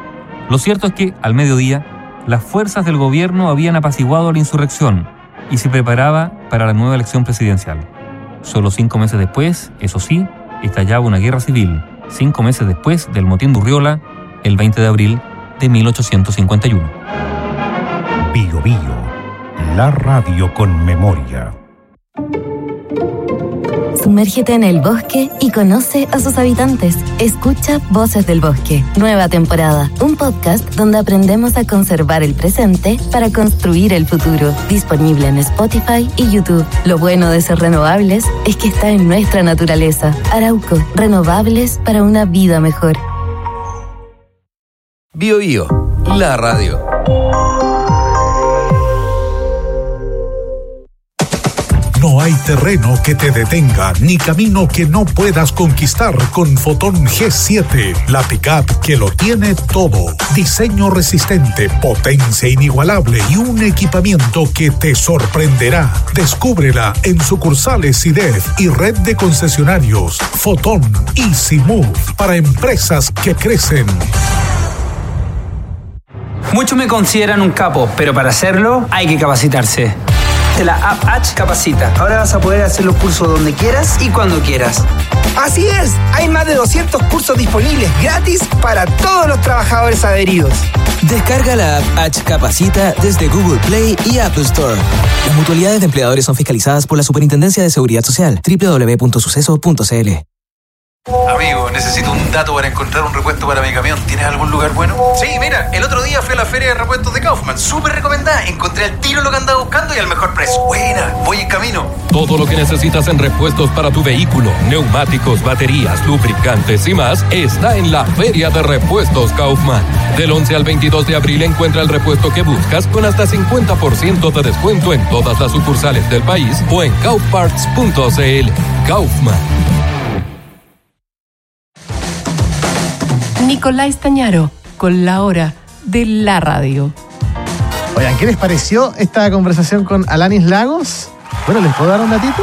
Lo cierto es que, al mediodía, las fuerzas del gobierno habían apaciguado la insurrección y se preparaba para la nueva elección presidencial. Solo cinco meses después, eso sí, estallaba una guerra civil, cinco meses después del motín de Urriola, el veinte de abril de mil ochocientos cincuenta y uno. Bio Bio, la radio con memoria. Sumérgete en el bosque y conoce a sus habitantes. Escucha Voces del Bosque, nueva temporada. Un podcast donde aprendemos a conservar el presente para construir el futuro. Disponible en Spotify y YouTube. Lo bueno de ser renovables es que está en nuestra naturaleza. Arauco, renovables para una vida mejor. Bio Bio, la radio. No hay terreno que te detenga, ni camino que no puedas conquistar con Fotón G siete, la pickup que lo tiene todo. Diseño resistente, potencia inigualable y un equipamiento que te sorprenderá. Descúbrela en sucursales I D E F y red de concesionarios. Fotón Easy Move, para empresas que crecen. Muchos me consideran un capo, pero para hacerlo hay que capacitarse. de la app H Capacita. Ahora vas a poder hacer los cursos donde quieras y cuando quieras. Así es, hay más de doscientos cursos disponibles gratis para todos los trabajadores adheridos. Descarga la app H Capacita desde Google Play y Apple Store. Las mutualidades de empleadores son fiscalizadas por la Superintendencia de Seguridad Social. doble u doble u doble u punto suceso punto c l. Amigo, necesito un dato para encontrar un repuesto para mi camión. ¿Tienes algún lugar bueno? Sí, mira, el otro día fui a la feria de repuestos de Kaufman. Súper recomendada. Encontré al tiro lo que andaba buscando y al mejor precio. Buena, voy en camino. Todo lo que necesitas en repuestos para tu vehículo, neumáticos, baterías, lubricantes y más, está en la Feria de Repuestos Kaufman. Del once al veintidós de abril encuentra el repuesto que buscas con hasta cincuenta por ciento de descuento en todas las sucursales del país o en kaufparts punto c l. Kaufman. Nicolás Stañaro, con la hora de la radio. Oigan, ¿qué les pareció esta conversación con Alanis Lagos? Bueno, ¿les puedo dar un datito?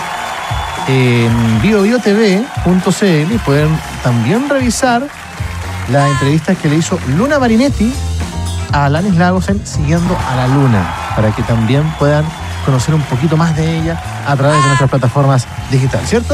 En bio bio t v punto c l pueden también revisar la entrevista que le hizo Luna Marinetti a Alanis Lagos en Siguiendo a la Luna, para que también puedan conocer un poquito más de ella a través de nuestras plataformas digitales, ¿cierto?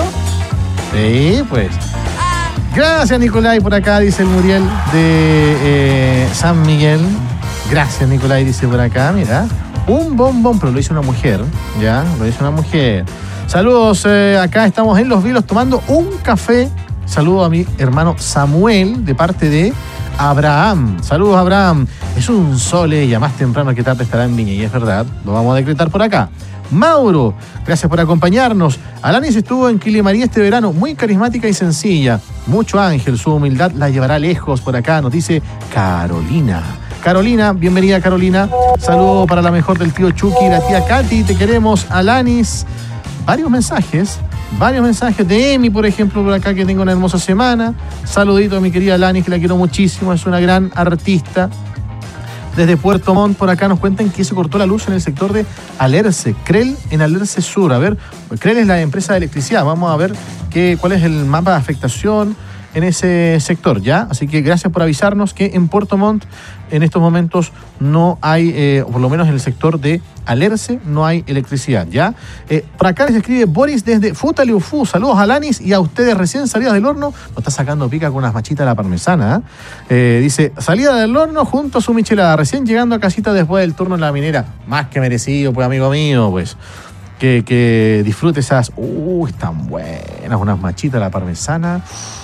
Sí, pues... Gracias, Nicolai, por acá, dice el Muriel de eh, San Miguel. Gracias, Nicolai, dice por acá, mira. Un bombón, pero lo hizo una mujer, ¿ya? Lo hizo una mujer. Saludos, eh, acá estamos en Los Vilos tomando un café. Saludo a mi hermano Samuel, de parte de Abraham. Saludos, Abraham. Es un sol ella, más temprano que tarde estará en Viña, y es verdad, lo vamos a decretar por acá. Mauro, gracias por acompañarnos. Alanis estuvo en Kili María este verano, muy carismática y sencilla. Mucho ángel, su humildad la llevará lejos por acá, nos dice Carolina. Carolina, bienvenida Carolina. Saludo para la mejor del tío Chucky y la tía Katy, te queremos, Alanis. Varios mensajes, varios mensajes de Emi, por ejemplo, por acá, que tengo una hermosa semana. Saludito a mi querida Alanis, que la quiero muchísimo, es una gran artista. Desde Puerto Montt, por acá nos cuentan que se cortó la luz en el sector de Alerce, Crel en Alerce Sur. A ver, Crel es la empresa de electricidad. Vamos a ver qué, cuál es el mapa de afectación en ese sector, ¿ya? Así que gracias por avisarnos que en Puerto Montt en estos momentos no hay, eh, por lo menos en el sector de Alerce, no hay electricidad, ¿ya? Eh, por acá les escribe Boris desde Futaliufú. Saludos a Alanis y a ustedes recién salidas del horno. Nos está sacando pica con unas machitas de la parmesana, ¿eh? Eh, dice, salida del horno junto a su michelada, recién llegando a casita después del turno en la minera. Más que merecido, pues, amigo mío, pues. Que, que disfrute esas... Uy, están buenas, unas machitas de la parmesana.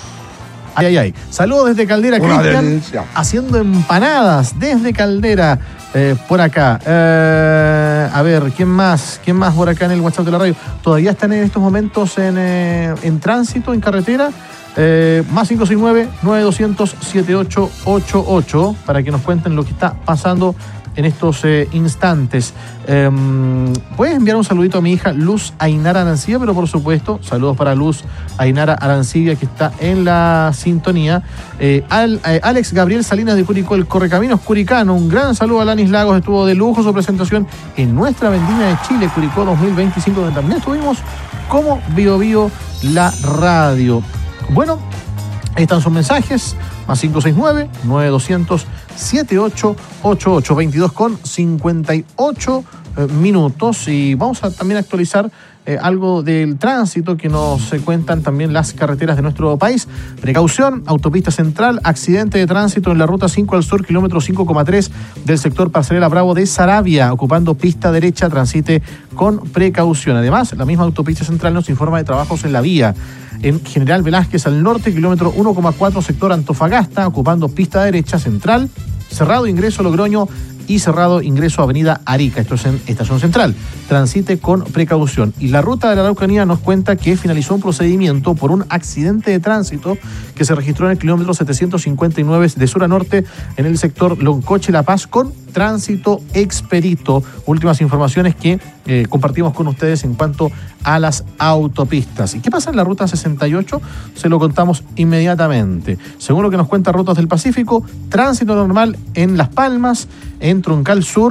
Ay, ay, ay. Saludos desde Caldera, Cristian, haciendo empanadas desde Caldera, eh, por acá. Eh, a ver, ¿quién más? ¿Quién más por acá en el WhatsApp de la radio? Todavía están en estos momentos en, eh, en tránsito, en carretera. Eh, más cinco seis nueve, nueve dos cero cero, siete ocho ocho ocho para que nos cuenten lo que está pasando en estos eh, instantes. Eh, Puedes enviar un saludito a mi hija Luz Ainara Arancibia, pero por supuesto, saludos para Luz Ainara Arancibia, que está en la sintonía. Eh, Al, eh, Alex Gabriel Salinas de Curicó, el Correcaminos Curicano. Un gran saludo a Alanis Lagos, estuvo de lujo su presentación en nuestra Vendimia de Chile, Curicó dos mil veinticinco, donde también estuvimos como Bio Bio la radio. Bueno, ahí están sus mensajes, más cinco seis nueve, nueve dos cero cero, siete ocho ocho ocho, veintidós con cincuenta y ocho eh, minutos, y vamos a también actualizar eh, algo del tránsito que nos eh, cuentan también las carreteras de nuestro país. Precaución, autopista central, accidente de tránsito en la ruta cinco al sur, kilómetro cinco coma tres del sector Pasarela Bravo de Saravia, ocupando pista derecha, transite con precaución. Además, la misma autopista central nos informa de trabajos en la vía en General Velázquez al norte, kilómetro uno coma cuatro, sector Antofagasta, ocupando pista derecha central, cerrado ingreso Logroño y cerrado ingreso Avenida Arica. Esto es en Estación Central. Transite con precaución. Y la ruta de la Araucanía nos cuenta que finalizó un procedimiento por un accidente de tránsito que se registró en el kilómetro setecientos cincuenta y nueve de sur a norte en el sector Loncoche La Paz con tránsito expedito. Últimas informaciones que eh, compartimos con ustedes en cuanto a las autopistas. ¿Y qué pasa en la ruta sesenta y ocho? Se lo contamos inmediatamente. Según lo que nos cuenta Rutas del Pacífico, tránsito normal en Las Palmas, en Troncal Sur,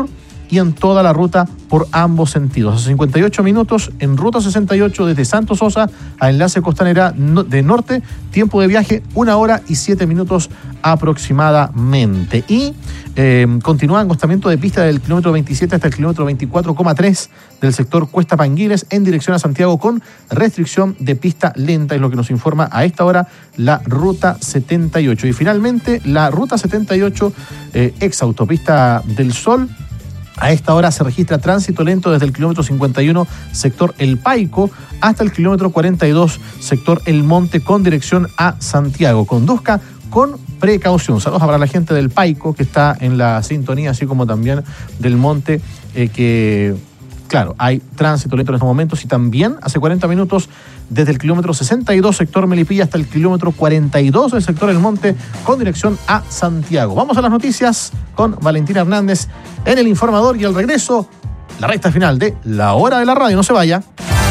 y en toda la ruta por ambos sentidos. A cincuenta y ocho minutos en ruta sesenta y ocho desde Santo Sosa a Enlace Costanera de Norte, tiempo de viaje una hora y siete minutos aproximadamente. Y eh, continúa acostamiento de pista del kilómetro veintisiete hasta el kilómetro veinticuatro coma tres del sector Cuesta Panguiles en dirección a Santiago con restricción de pista lenta, es lo que nos informa a esta hora la ruta setenta y ocho. Y finalmente la ruta setenta y ocho, eh, ex autopista del Sol. A esta hora se registra tránsito lento desde el kilómetro cincuenta y uno, sector El Paico, hasta el kilómetro cuarenta y dos, sector El Monte, con dirección a Santiago. Conduzca con precaución. Saludos para la gente del Paico que está en la sintonía, así como también del Monte, eh, que, claro, hay tránsito lento en estos momentos. Y también hace cuarenta minutos desde el kilómetro sesenta y dos, sector Melipilla, hasta el kilómetro cuarenta y dos del sector El Monte, con dirección a Santiago. Vamos a las noticias con Valentina Hernández en el informador, y al regreso, la recta final de La Hora de la Radio. No se vaya.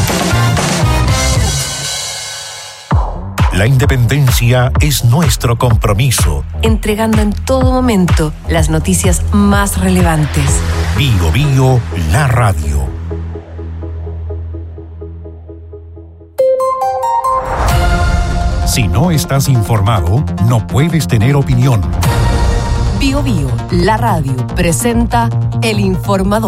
La independencia es nuestro compromiso. Entregando en todo momento las noticias más relevantes. Bio Bio, la radio. Si no estás informado, no puedes tener opinión. Bio Bio, la radio, presenta El Informador.